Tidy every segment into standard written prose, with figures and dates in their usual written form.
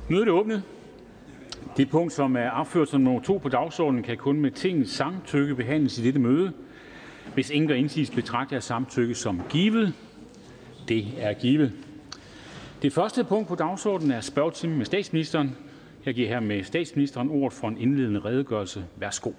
Mødet er åbnet. Det punkt, som er opført som nummer 2 på dagsordenen, kan kun med Tingets samtykke behandles i dette møde. Hvis ingen gør indsigelse, betragter jeg samtykke som givet. Det er givet. Det første punkt på dagsordenen er spørgetime med statsministeren. Jeg giver her med statsministeren ordet for en indledende redegørelse. Værsgo.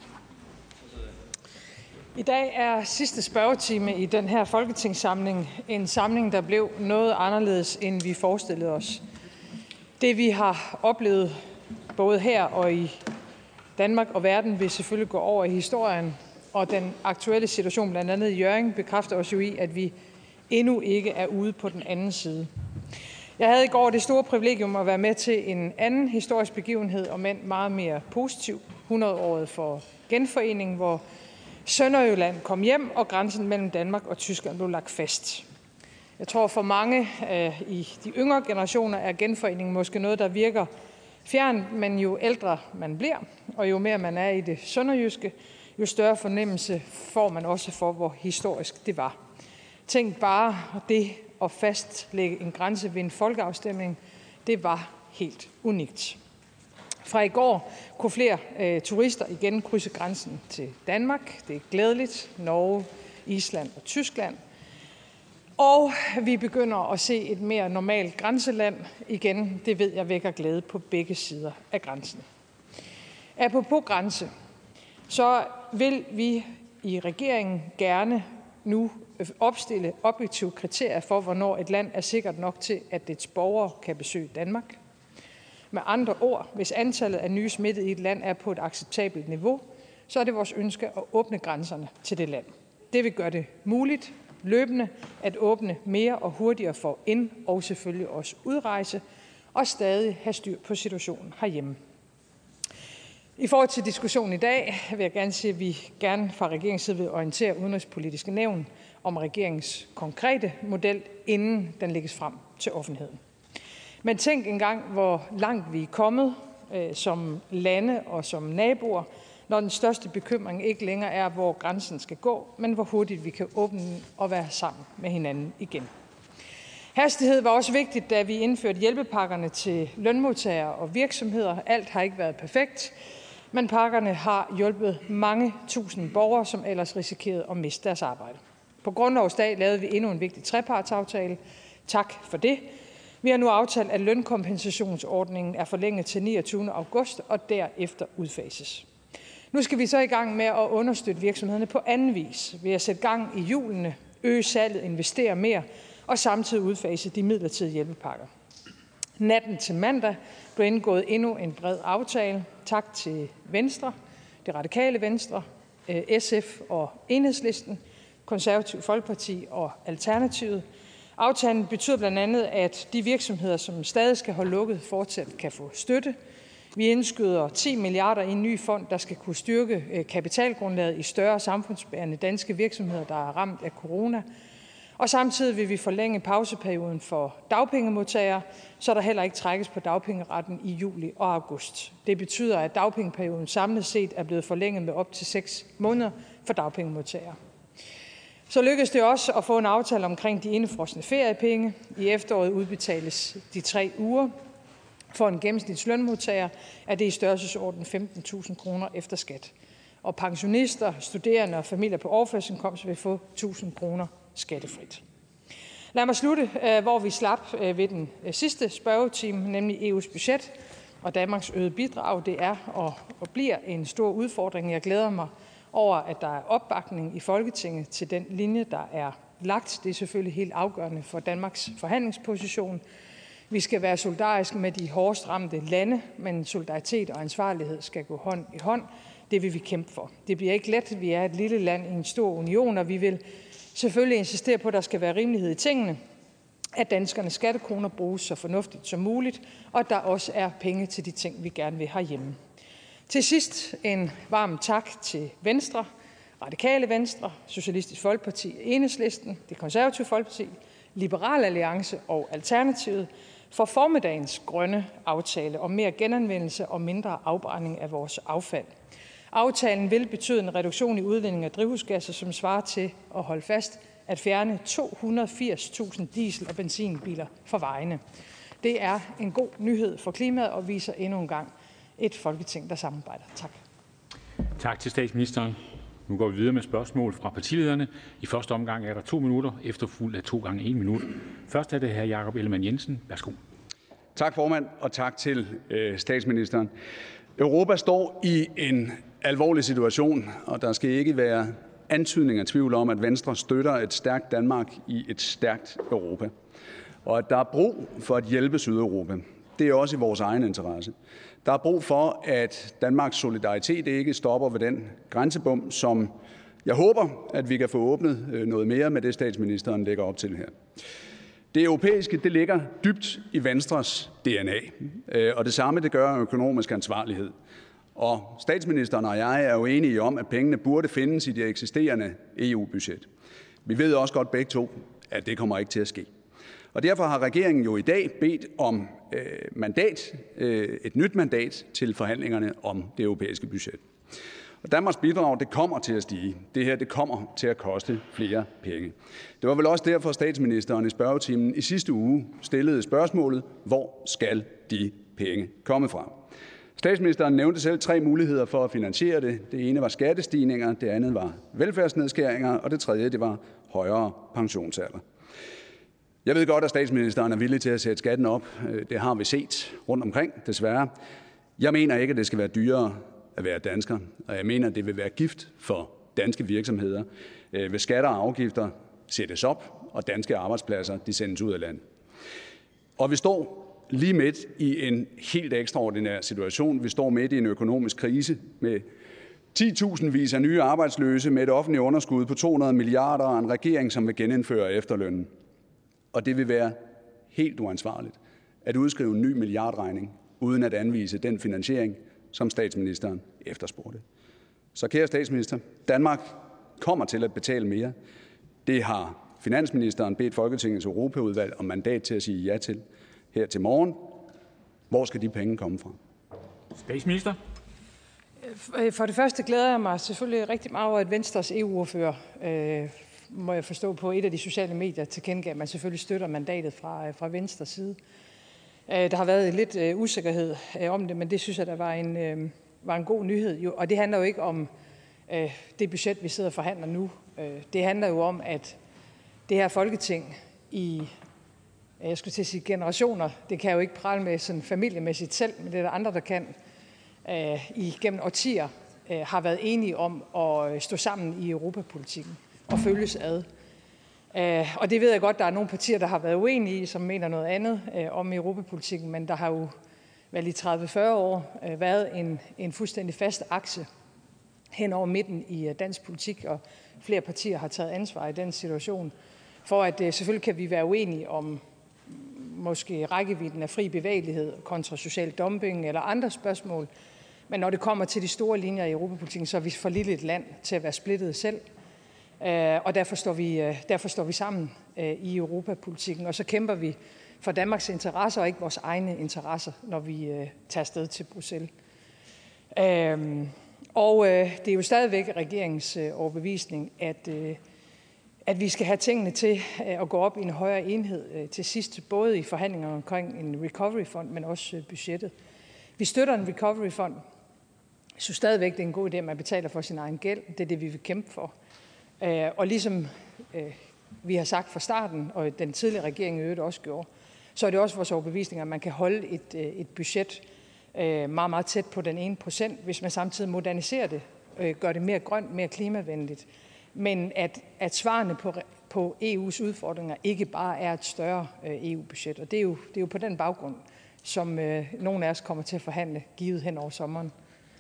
I dag er sidste spørgetime i den her folketingssamling. En samling, der blev noget anderledes, end vi forestillede os. Det vi har oplevet både her og i Danmark og verden vil selvfølgelig gå over i historien. Og den aktuelle situation, blandt andet i Hjørring, bekræfter os jo i, at vi endnu ikke er ude på den anden side. Jeg havde i går det store privilegium at være med til en anden historisk begivenhed, om end meget mere positiv. 100-året for genforeningen, hvor Sønderjylland kom hjem, og grænsen mellem Danmark og Tyskland blev lagt fast. Jeg tror for mange i de yngre generationer er genforeningen måske noget, der virker fjern, men jo ældre man bliver, og jo mere man er i det sønderjyske, jo større fornemmelse får man også for, hvor historisk det var. Tænk bare det at fastlægge en grænse ved en folkeafstemning, det var helt unikt. Fra i går kunne flere turister igen krydse grænsen til Danmark. Det er glædeligt. Norge, Island og Tyskland. Og vi begynder at se et mere normalt grænseland igen. Det ved jeg vækker glæde på begge sider af grænsen. Apropos grænse, så vil vi i regeringen gerne nu opstille objektive kriterier for, hvornår et land er sikkert nok til, at dets borgere kan besøge Danmark. Med andre ord, hvis antallet af nye smittede i et land er på et acceptabelt niveau, så er det vores ønske at åbne grænserne til det land. Det vil gøre det muligt løbende at åbne mere og hurtigere for ind- og selvfølgelig også udrejse, og stadig have styr på situationen herhjemme. I forhold til diskussionen i dag vil jeg gerne sige, at vi gerne fra regeringens side vil orientere Udenrigspolitiske Nævn om regeringens konkrete model, inden den lægges frem til offentligheden. Men tænk engang, hvor langt vi er kommet som lande og som naboer, når den største bekymring ikke længere er, hvor grænsen skal gå, men hvor hurtigt vi kan åbne den og være sammen med hinanden igen. Hastighed var også vigtigt, da vi indførte hjælpepakkerne til lønmodtagere og virksomheder. Alt har ikke været perfekt, men pakkerne har hjulpet mange tusind borgere, som ellers risikerede at miste deres arbejde. På Grundlovsdag lavede vi endnu en vigtig trepartsaftale. Tak for det. Vi har nu aftalt, at lønkompensationsordningen er forlænget til 29. august og derefter udfases. Nu skal vi så i gang med at understøtte virksomhederne på anden vis ved at sætte gang i hjulene, øge salget, investere mere og samtidig udfase de midlertidige hjælpepakker. Natten til mandag blev indgået endnu en bred aftale. Tak til Venstre, det radikale Venstre, SF og Enhedslisten, Konservative Folkeparti og Alternativet. Aftalen betyder blandt andet, at de virksomheder, som stadig skal holde lukket, fortsat kan få støtte. Vi indskyder 10 milliarder i en ny fond, der skal kunne styrke kapitalgrundlaget i større samfundsbærende danske virksomheder, der er ramt af corona. Og samtidig vil vi forlænge pauseperioden for dagpengemodtagere, så der heller ikke trækkes på dagpengeretten i juli og august. Det betyder, at dagpengeperioden samlet set er blevet forlænget med op til 6 måneder for dagpengemodtagere. Så lykkedes det også at få en aftale omkring de indefrosne feriepenge. I efteråret udbetales de 3 uger. For en gennemsnitslønmodtager er det i størrelsesorden 15.000 kroner efter skat. Og pensionister, studerende og familier på overførselsindkomst vil få 1.000 kroner skattefrit. Lad mig slutte, hvor vi slap ved den sidste spørgetime, nemlig EU's budget og Danmarks øgede bidrag. Det er og bliver en stor udfordring. Jeg glæder mig over, at der er opbakning i Folketinget til den linje, der er lagt. Det er selvfølgelig helt afgørende for Danmarks forhandlingsposition. Vi skal være solidariske med de hårdest ramte lande, men solidaritet og ansvarlighed skal gå hånd i hånd. Det vil vi kæmpe for. Det bliver ikke let. Vi er et lille land i en stor union, og vi vil selvfølgelig insistere på, at der skal være rimelighed i tingene, at danskernes skattekroner bruges så fornuftigt som muligt, og at der også er penge til de ting, vi gerne vil herhjemme. Til sidst en varm tak til Venstre, Radikale Venstre, Socialistisk Folkeparti, Enhedslisten, Det Konservative Folkeparti, Liberal Alliance og Alternativet for formiddagens grønne aftale om mere genanvendelse og mindre afbrænding af vores affald. Aftalen vil betyde en reduktion i udledning af drivhusgasser, som svarer til at holde fast at fjerne 280.000 diesel- og benzinbiler fra vejene. Det er en god nyhed for klimaet og viser endnu en gang et Folketing, der samarbejder. Tak. Tak til statsministeren. Nu går vi videre med spørgsmål fra partilederne. I første omgang er der 2 minutter, efterfulgt af 2 gange 1 minut. Først er det hr. Jakob Ellemann-Jensen. Værsgo. Tak, formand, og tak til statsministeren. Europa står i en alvorlig situation, og der skal ikke være antydning af tvivl om, at Venstre støtter et stærkt Danmark i et stærkt Europa. Og at der er brug for at hjælpe Sydeuropa. Det er også i vores egen interesse. Der er brug for, at Danmarks solidaritet ikke stopper ved den grænsebom, som jeg håber, at vi kan få åbnet noget mere med det, statsministeren lægger op til her. Det europæiske, det ligger dybt i Venstres DNA, og det samme det gør økonomisk ansvarlighed. Og statsministeren og jeg er jo enige om, at pengene burde findes i det eksisterende EU-budget. Vi ved også godt begge to, at det kommer ikke til at ske. Og derfor har regeringen jo i dag bedt om et nyt mandat til forhandlingerne om det europæiske budget. Og Danmarks bidrag, det kommer til at stige. Det her, det kommer til at koste flere penge. Det var vel også derfor, statsministeren i spørgetimen i sidste uge stillede spørgsmålet, hvor skal de penge komme fra? Statsministeren nævnte selv 3 muligheder for at finansiere det. Det ene var skattestigninger, det andet var velfærdsnedskæringer, og det tredje, det var højere pensionsalder. Jeg ved godt, at statsministeren er villig til at sætte skatten op. Det har vi set rundt omkring, desværre. Jeg mener ikke, at det skal være dyrere at være dansker, og jeg mener, at det vil være gift for danske virksomheder, hvis skatter og afgifter sættes op, og danske arbejdspladser de sendes ud af landet. Og vi står lige midt i en helt ekstraordinær situation. Vi står midt i en økonomisk krise med 10.000 af nye arbejdsløse, med et offentligt underskud på 200 milliarder og en regering, som vil genindføre efterlønnen. Og det vil være helt uansvarligt at udskrive en ny milliardregning, uden at anvise den finansiering, som statsministeren efterspurgte. Så kære statsminister, Danmark kommer til at betale mere. Det har finansministeren bedt Folketingets Europaudvalg om mandat til at sige ja til her til morgen. Hvor skal de penge komme fra? Statsminister. For det første glæder jeg mig selvfølgelig rigtig meget over, at Venstres EU-ordfører, må jeg forstå på et af de sociale medier, tilkendegav, at man selvfølgelig støtter mandatet fra Venstres side. Der har været lidt usikkerhed om det, men det synes jeg, der var en god nyhed. Og det handler jo ikke om det budget, vi sidder og forhandler nu. Det handler jo om, at det her Folketing i, jeg skulle til at sige generationer, det kan jeg jo ikke prale med sådan familiemæssigt selv, men det er der andre, der kan, igennem årtier har været enige om at stå sammen i europapolitikken og følges ad. Og det ved jeg godt, der er nogle partier, der har været uenige i, som mener noget andet om europapolitikken, men der har jo vel i 30-40 år været en fuldstændig fast akse hen over midten i dansk politik, og flere partier har taget ansvar i den situation, for at selvfølgelig kan vi være uenige om måske rækkevidden af fri bevægelighed kontra social dumping eller andre spørgsmål, men når det kommer til de store linjer i europapolitikken, så er vi for lille et land til at være splittet selv. Og derfor står vi sammen i europapolitikken, og så kæmper vi for Danmarks interesser og ikke vores egne interesser, når vi tager afsted til Bruxelles. Det er jo stadigvæk regeringens overbevisning, at vi skal have tingene til at gå op i en højere enhed til sidst, både i forhandlingerne omkring en recovery-fond, men også budgettet. Vi støtter en recovery-fond. Jeg synes stadigvæk, det er en god idé, at man betaler for sin egen gæld. Det er det, vi vil kæmpe for. Og ligesom vi har sagt fra starten, og den tidligere regering i øvrigt også gjorde, så er det også vores overbevisning, at man kan holde et budget meget, meget tæt på den 1%, hvis man samtidig moderniserer det, gør det mere grønt, mere klimavenligt. Men at svarene på EU's udfordringer ikke bare er et større EU-budget. Og det er jo på den baggrund, som nogle af os kommer til at forhandle, givet hen over sommeren.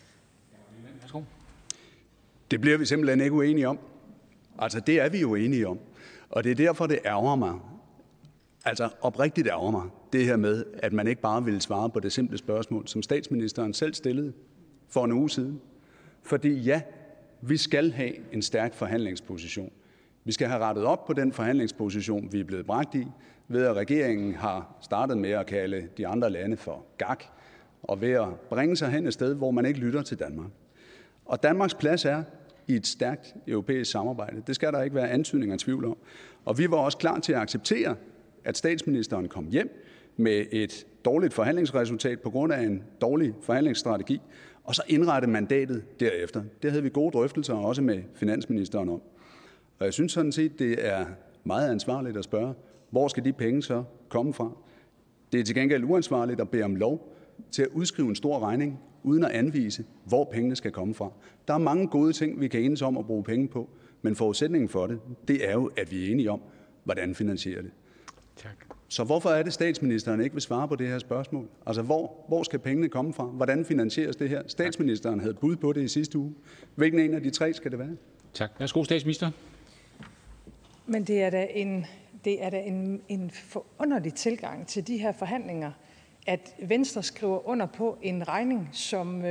Det bliver vi simpelthen ikke uenige om. Altså, det er vi jo enige om. Og det er derfor, det ærger mig. Altså, oprigtigt ærger mig, det her med, at man ikke bare ville svare på det simple spørgsmål, som statsministeren selv stillede for en uge siden. Fordi ja, vi skal have en stærk forhandlingsposition. Vi skal have rettet op på den forhandlingsposition, vi er blevet bragt i, ved at regeringen har startet med at kalde de andre lande for gak, og ved at bringe sig hen et sted, hvor man ikke lytter til Danmark. Og Danmarks plads er i et stærkt europæisk samarbejde. Det skal der ikke være antydning af tvivl om. Og vi var også klar til at acceptere, at statsministeren kom hjem med et dårligt forhandlingsresultat på grund af en dårlig forhandlingsstrategi, og så indrette mandatet derefter. Det havde vi gode drøftelser også med finansministeren om. Og jeg synes sådan set, det er meget ansvarligt at spørge, hvor skal de penge så komme fra? Det er til gengæld uansvarligt at bede om lov til at udskrive en stor regning, uden at anvise, hvor pengene skal komme fra. Der er mange gode ting, vi kan enes om at bruge penge på, men forudsætningen for det er jo, at vi er enige om, hvordan finansierer det. Tak. Så hvorfor er det, statsministeren ikke vil svare på det her spørgsmål? Altså, hvor skal pengene komme fra? Hvordan finansieres det her? Statsministeren havde bud på det i sidste uge. Hvilken en af de tre skal det være? Tak. Værsgo, statsminister. Men det er da en forunderlig tilgang til de her forhandlinger, at Venstre skriver under på en regning, som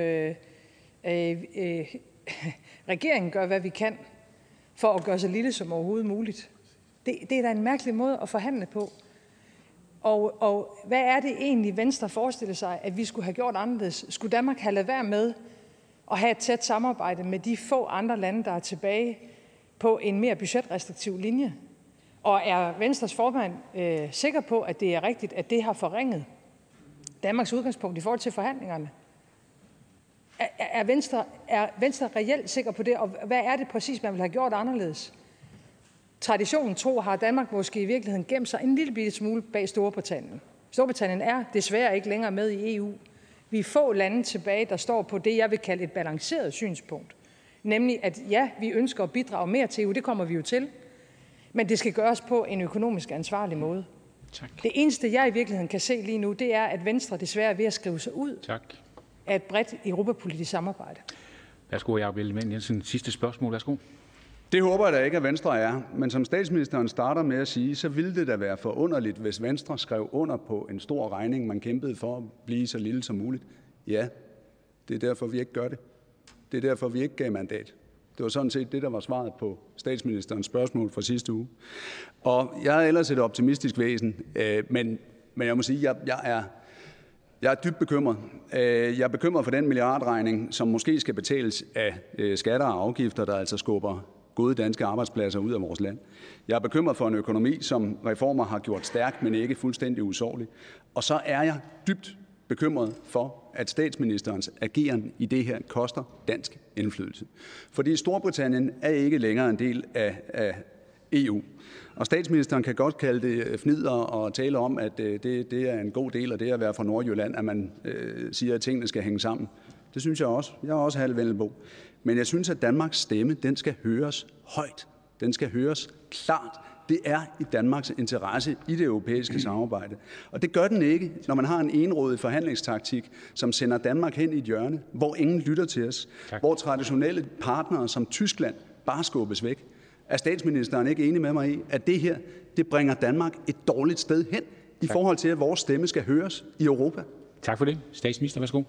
regeringen gør, hvad vi kan, for at gøre så lille som overhovedet muligt. Det er da en mærkelig måde at forhandle på. Og hvad er det egentlig, Venstre forestiller sig, at vi skulle have gjort anderledes? Skulle Danmark have ladet være med at have et tæt samarbejde med de få andre lande, der er tilbage på en mere budgetrestriktiv linje? Og er Venstres formand sikker på, at det er rigtigt, at det har forringet Danmarks udgangspunkt i forhold til forhandlingerne? Er Venstre reelt sikker på det, og hvad er det præcis, man vil have gjort anderledes? Traditionen tro har Danmark måske i virkeligheden gemt sig en lille bitte smule bag Storbritannien. Storbritannien er desværre ikke længere med i EU. Vi er få lande tilbage, der står på det, jeg vil kalde et balanceret synspunkt. Nemlig, at ja, vi ønsker at bidrage mere til EU, det kommer vi jo til, men det skal gøres på en økonomisk ansvarlig måde. Tak. Det eneste, jeg i virkeligheden kan se lige nu, det er, at Venstre desværre er ved at skrive sig ud af et bredt europapolitisk samarbejde. Værsgo, Jakob Ellemann-Jensen. Sidste spørgsmål. Værsgo. Det håber jeg da ikke, at Venstre er. Men som statsministeren starter med at sige, så ville det da være forunderligt, hvis Venstre skrev under på en stor regning, man kæmpede for at blive så lille som muligt. Ja, det er derfor, vi ikke gør det. Det er derfor, vi ikke gav mandat. Det var sådan set det, der var svaret på statsministerens spørgsmål fra sidste uge. Og jeg er ellers et optimistisk væsen, men jeg må sige, jeg er dybt bekymret. Jeg er bekymret for den milliardregning, som måske skal betales af skatter og afgifter, der altså skubber gode danske arbejdspladser ud af vores land. Jeg er bekymret for en økonomi, som reformer har gjort stærk, men ikke fuldstændig usårlig. Og så er jeg dybt bekymret for, at statsministerens ageren i det her koster dansk indflydelse. Fordi Storbritannien er ikke længere en del af EU. Og statsministeren kan godt kalde det fnidder og tale om, at det er en god del af det at være fra Nordjylland, at man siger, at tingene skal hænge sammen. Det synes jeg også. Jeg er også halv Vendelbo. Men jeg synes, at Danmarks stemme, den skal høres højt. Den skal høres klart. Det er i Danmarks interesse i det europæiske samarbejde. Og det gør den ikke, når man har en enrådig forhandlingstaktik, som sender Danmark hen i et hjørne, hvor ingen lytter til os, hvor traditionelle partnere som Tyskland bare skubbes væk. Er statsministeren ikke enig med mig i, at det her, det bringer Danmark et dårligt sted hen i forhold til, at vores stemme skal høres i Europa? Tak for det. Statsminister, værsgo.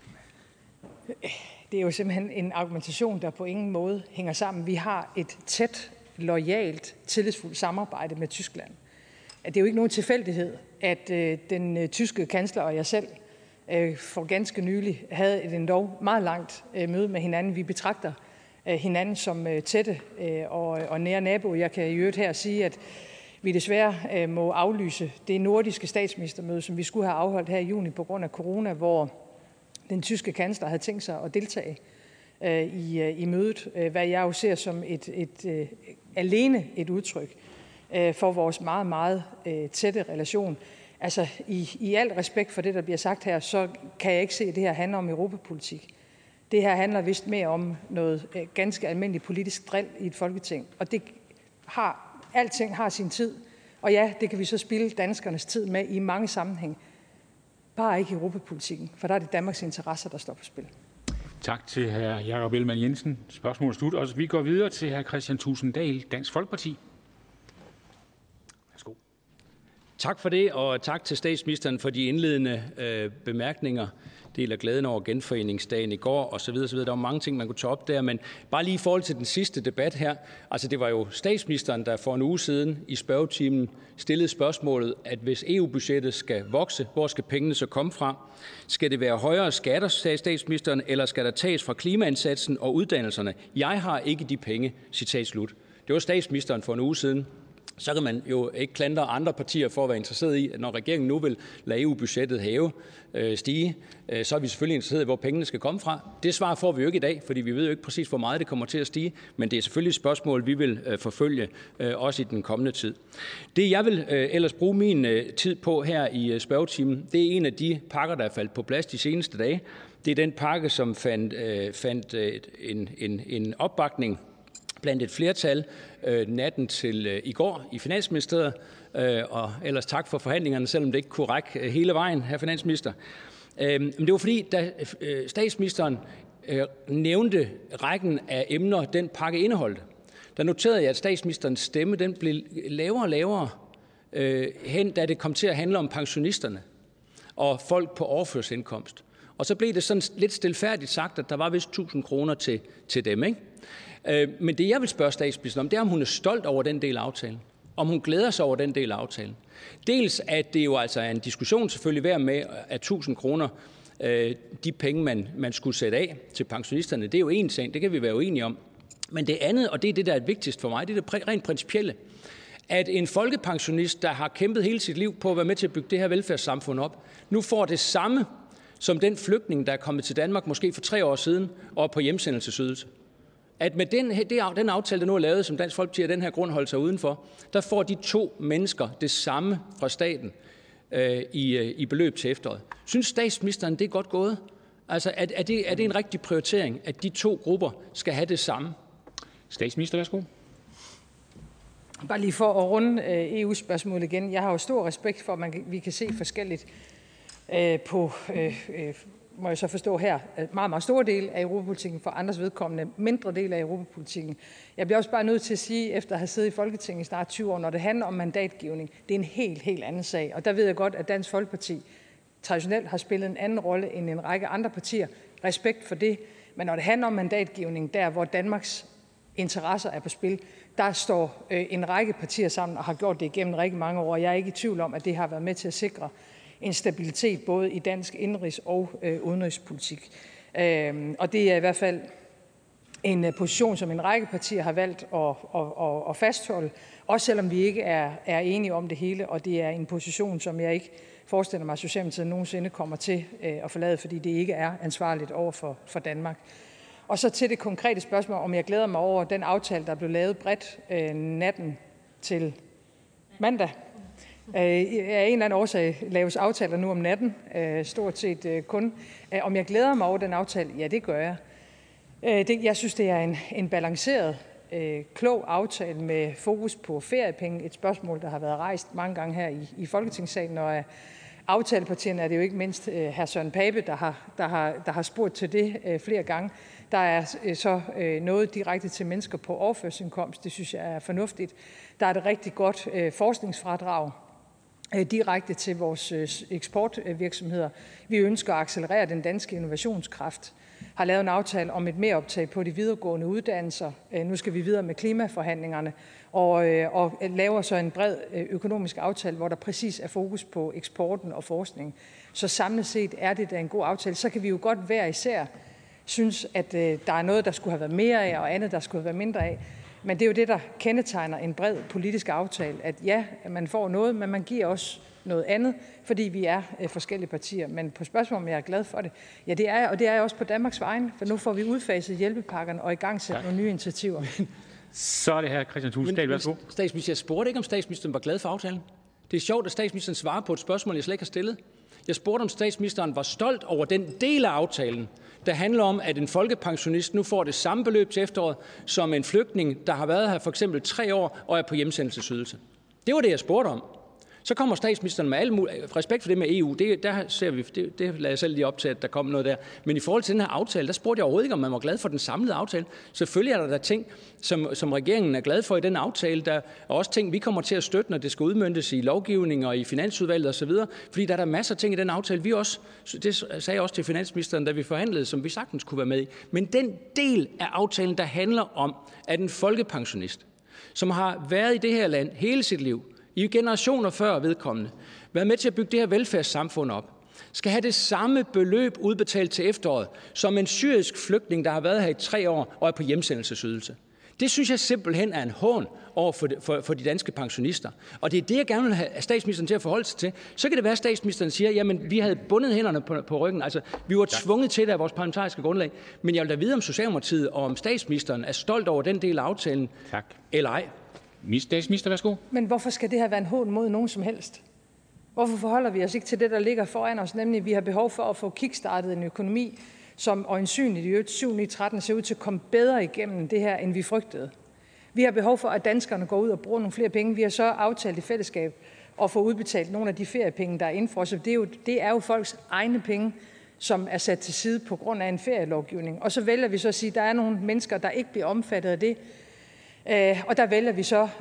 Det er jo simpelthen en argumentation, der på ingen måde hænger sammen. Vi har et tæt, loyalt, tillidsfuldt samarbejde med Tyskland. Det er jo ikke nogen tilfældighed, at den tyske kansler og jeg selv for ganske nylig havde et endog meget langt møde med hinanden. Vi betragter hinanden som tætte og nære naboer. Jeg kan i øvrigt her sige, at vi desværre må aflyse det nordiske statsministermøde, som vi skulle have afholdt her i juni på grund af corona, hvor den tyske kansler havde tænkt sig at deltage i mødet, hvad jeg jo ser som alene et udtryk for vores meget, meget tætte relation. Altså i al respekt for det, der bliver sagt her, så kan jeg ikke se, at det her handler om europapolitik. Det her handler vist mere om noget ganske almindeligt politisk drill i et folketing. Og alting har sin tid. Og ja, det kan vi så spilde danskernes tid med i mange sammenhæng. Bare ikke i europapolitikken, for der er det Danmarks interesser, der står på spil. Tak til hr. Jakob Ellemann-Jensen. Spørgsmålet er slut. Og vi går videre til hr. Kristian Thulesen Dahl, Dansk Folkeparti. Værsgo. Tak for det, og tak til statsministeren for de indledende bemærkninger. Del af glæden over genforeningsdagen i går osv. Der var mange ting, man kunne tage op der, men bare lige i forhold til den sidste debat her. Altså det var jo statsministeren, der for en uge siden i spørgetimen stillede spørgsmålet, at hvis EU-budgettet skal vokse, hvor skal pengene så komme fra? Skal det være højere skatter, sagde statsministeren, eller skal der tages fra klimaindsatsen og uddannelserne? Jeg har ikke de penge, citat slut. Det var statsministeren for en uge siden. Så kan man jo ikke klandre andre partier for at være interesseret i, at når regeringen nu vil lade EU-budgettet stige, så er vi selvfølgelig interesseret i, hvor pengene skal komme fra. Det svar får vi jo ikke i dag, fordi vi ved jo ikke præcis, hvor meget det kommer til at stige, men det er selvfølgelig et spørgsmål, vi vil forfølge også i den kommende tid. Det, jeg vil ellers bruge min tid på her i spørgetimen, det er en af de pakker, der er faldet på plads de seneste dage. Det er den pakke, som fandt en opbakning blandt et flertal natten til i går i Finansministeriet, og ellers tak for forhandlingerne, selvom det ikke kunne række hele vejen, hr. finansminister. Men det var fordi, da statsministeren nævnte rækken af emner, den pakke indeholdt, der noterede jeg, at statsministerens stemme den blev lavere og lavere hen, da det kom til at handle om pensionisterne og folk på overførselsindkomst. Og så blev det sådan lidt stilfærdigt sagt, at der var vist 1.000 kroner til dem, ikke? Men det, jeg vil spørge statsministeren om, det er, om hun er stolt over den del af aftalen. Om hun glæder sig over den del af aftalen. Dels, at det jo altså er en diskussion selvfølgelig værd med, at 1.000 kroner, de penge, man skulle sætte af til pensionisterne, det er jo en ting, det kan vi være uenige om. Men det andet, og det er det, der er vigtigst for mig, det er det rent principielle, at en folkepensionist, der har kæmpet hele sit liv på at være med til at bygge det her velfærdssamfund op, nu får det samme som den flygtning, der er kommet til Danmark måske for 3 år siden og på hjemsendelsesydelse. At med den aftale, der nu er lavet, som Dansk Folkeparti af den her grund holder sig udenfor, der får de 2 mennesker det samme fra staten i beløb til efteråret. Synes statsministeren, det er godt gået? Altså, er det en rigtig prioritering, at de 2 grupper skal have det samme? Statsminister, værsgo. Bare lige for at runde EU-spørgsmålet igen. Jeg har jo stor respekt for, at vi kan se forskelligt på, må jeg så forstå her, meget, meget stor del af europapolitikken, for andres vedkommende mindre del af europapolitikken. Jeg bliver også bare nødt til at sige, efter at have siddet i Folketinget i snart 20 år, når det handler om mandatgivning, det er en helt anden sag. Og der ved jeg godt, at Dansk Folkeparti traditionelt har spillet en anden rolle end en række andre partier. Respekt for det. Men når det handler om mandatgivning, der hvor Danmarks interesser er på spil, der står en række partier sammen og har gjort det igennem rigtig mange år. Jeg er ikke i tvivl om, at det har været med til at sikre en stabilitet både i dansk indrigs- og udenrigspolitik. Og det er i hvert fald en position, som en række partier har valgt at fastholde, også selvom vi ikke er enige om det hele, og det er en position, som jeg ikke forestiller mig, at Socialdemokratiet nogensinde kommer til at forlade, fordi det ikke er ansvarligt over for Danmark. Og så til det konkrete spørgsmål, om jeg glæder mig over den aftale, der blev lavet bredt natten til mandag. Af en eller anden årsag laves aftaler nu om natten, stort set kun. Om jeg glæder mig over den aftale? Ja, det gør jeg. Jeg synes, det er en balanceret, klog aftale med fokus på feriepenge. Et spørgsmål, der har været rejst mange gange her i Folketingssalen, og aftalepartierne er det jo ikke mindst hr. Søren Pape, der har spurgt til det flere gange. Der er så noget direkte til mennesker på overførselsindkomst. Det synes jeg er fornuftigt. Der er et rigtig godt forskningsfradrag direkte til vores eksportvirksomheder. Vi ønsker at accelerere den danske innovationskraft. Har lavet en aftale om et meroptag på de videregående uddannelser. Nu skal vi videre med klimaforhandlingerne og laver så en bred økonomisk aftale, hvor der præcis er fokus på eksporten og forskning. Så samlet set er det da en god aftale. Så kan vi jo godt hver især synes, at der er noget, der skulle have været mere af, og andet, der skulle have været mindre af. Men det er jo det, der kendetegner en bred politisk aftale, at ja, man får noget, men man giver også noget andet, fordi vi er forskellige partier. Men på spørgsmålet, om jeg er glad for det, ja, det er jeg, og det er jeg også på Danmarks vegne, for nu får vi udfaset hjælpepakkerne og i gang sætte nogle nye initiativer. Så er det her Kristian Thulesen Dahl, værsgo. Statsminister, jeg spurgte ikke, om statsministeren var glad for aftalen. Det er sjovt, at statsministeren svarer på et spørgsmål, jeg slet ikke har stillet. Jeg spurgte, om statsministeren var stolt over den del af aftalen, der handler om, at en folkepensionist nu får det samme beløb til efteråret, som en flygtning, der har været her for eksempel 3 år og er på hjemsendelsesydelse. Det var det, jeg spurgte om. Så kommer statsministeren med al mulig respekt for det med EU. Der ser vi, det lader jeg selv lige op til, at der kom noget der. Men i forhold til den her aftale, der spurgte jeg overhovedet ikke, om man var glad for den samlede aftale. Selvfølgelig er der ting, som regeringen er glad for i den aftale. Der er også ting, vi kommer til at støtte, når det skal udmøntes i lovgivning og i finansudvalget osv. Fordi der er masser af ting i den aftale, vi også, det sagde jeg også til finansministeren, da vi forhandlede, som vi sagtens kunne være med i. Men den del af aftalen, der handler om, at en folkepensionist, som har været i det her land hele sit liv, i generationer før vedkommende, været med til at bygge det her velfærdssamfund op, skal have det samme beløb udbetalt til efteråret, som en syrisk flygtning, der har været her i 3 år og er på hjemsendelsesydelse. Det synes jeg simpelthen er en hån over for de danske pensionister. Og det er det, jeg gerne vil have statsministeren til at forholde sig til. Så kan det være, at statsministeren siger, jamen vi havde bundet hænderne på ryggen. Altså, vi var tvunget til det af vores parlamentariske grundlag. Men jeg vil da vide, om Socialdemokratiet og om statsministeren er stolt over den del af aftalen, eller ej. Statsminister, værsgo. Men hvorfor skal det her være en hån mod nogen som helst? Hvorfor forholder vi os ikke til det, der ligger foran os, nemlig at vi har behov for at få kickstartet en økonomi, som øjensynligt i 7-9-13 ser ud til at komme bedre igennem det her, end vi frygtede. Vi har behov for, at danskerne går ud og bruger nogle flere penge. Vi har så aftalt i fællesskab at få udbetalt nogle af de feriepenge, der er indfrosset. Det er jo folks egne penge, som er sat til side på grund af en ferielovgivning. Og så vælger vi så at sige, at der er nogle mennesker, der ikke bliver omfattet af det. Og der vælger vi så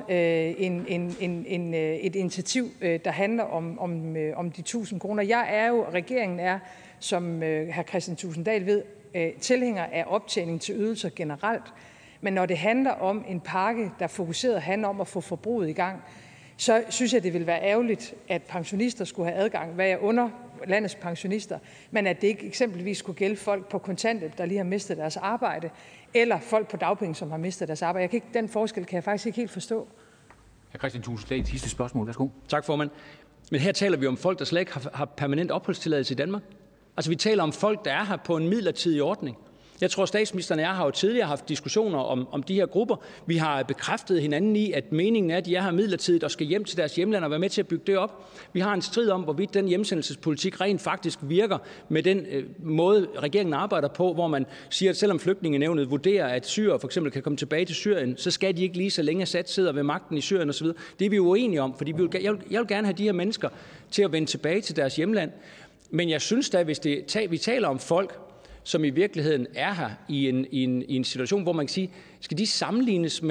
et initiativ, der handler om de 1.000 kroner. Regeringen er, som hr. Kristian Thulesen Dahl ved, tilhænger af optjening til ydelser generelt. Men når det handler om en pakke, der fokuseret handler om at få forbruget i gang, så synes jeg, det vil være ærgerligt, at pensionister skulle have adgang, hvad jeg under landets pensionister, men at det ikke eksempelvis skulle gælde folk på kontanthjælp, der lige har mistet deres arbejde, eller folk på dagpenge, som har mistet deres arbejde. Den forskel kan jeg faktisk ikke helt forstå. Hr. Kristian Thulesen Dahl, sidste spørgsmål. Værsgo. Tak, formand. Men her taler vi om folk, der slet ikke har permanent opholdstilladelse i Danmark. Altså, vi taler om folk, der er her på en midlertidig ordning. Jeg tror, statsministeren og jeg har jo tidligere haft diskussioner om de her grupper. Vi har bekræftet hinanden i, at meningen er, at de er her midlertidigt og skal hjem til deres hjemland og være med til at bygge det op. Vi har en strid om, hvorvidt den hjemsendelsespolitik rent faktisk virker med den måde, regeringen arbejder på, hvor man siger, at selvom Flygtningenævnet vurderer, at syrere for eksempel kan komme tilbage til Syrien, så skal de ikke lige så længe Assad sidder ved magten i Syrien osv. Det er vi jo uenige om, fordi jeg vil gerne have de her mennesker til at vende tilbage til deres hjemland. Men jeg synes da, hvis vi taler om folk, som i virkeligheden er her i en situation, hvor man kan sige, skal de sammenlignes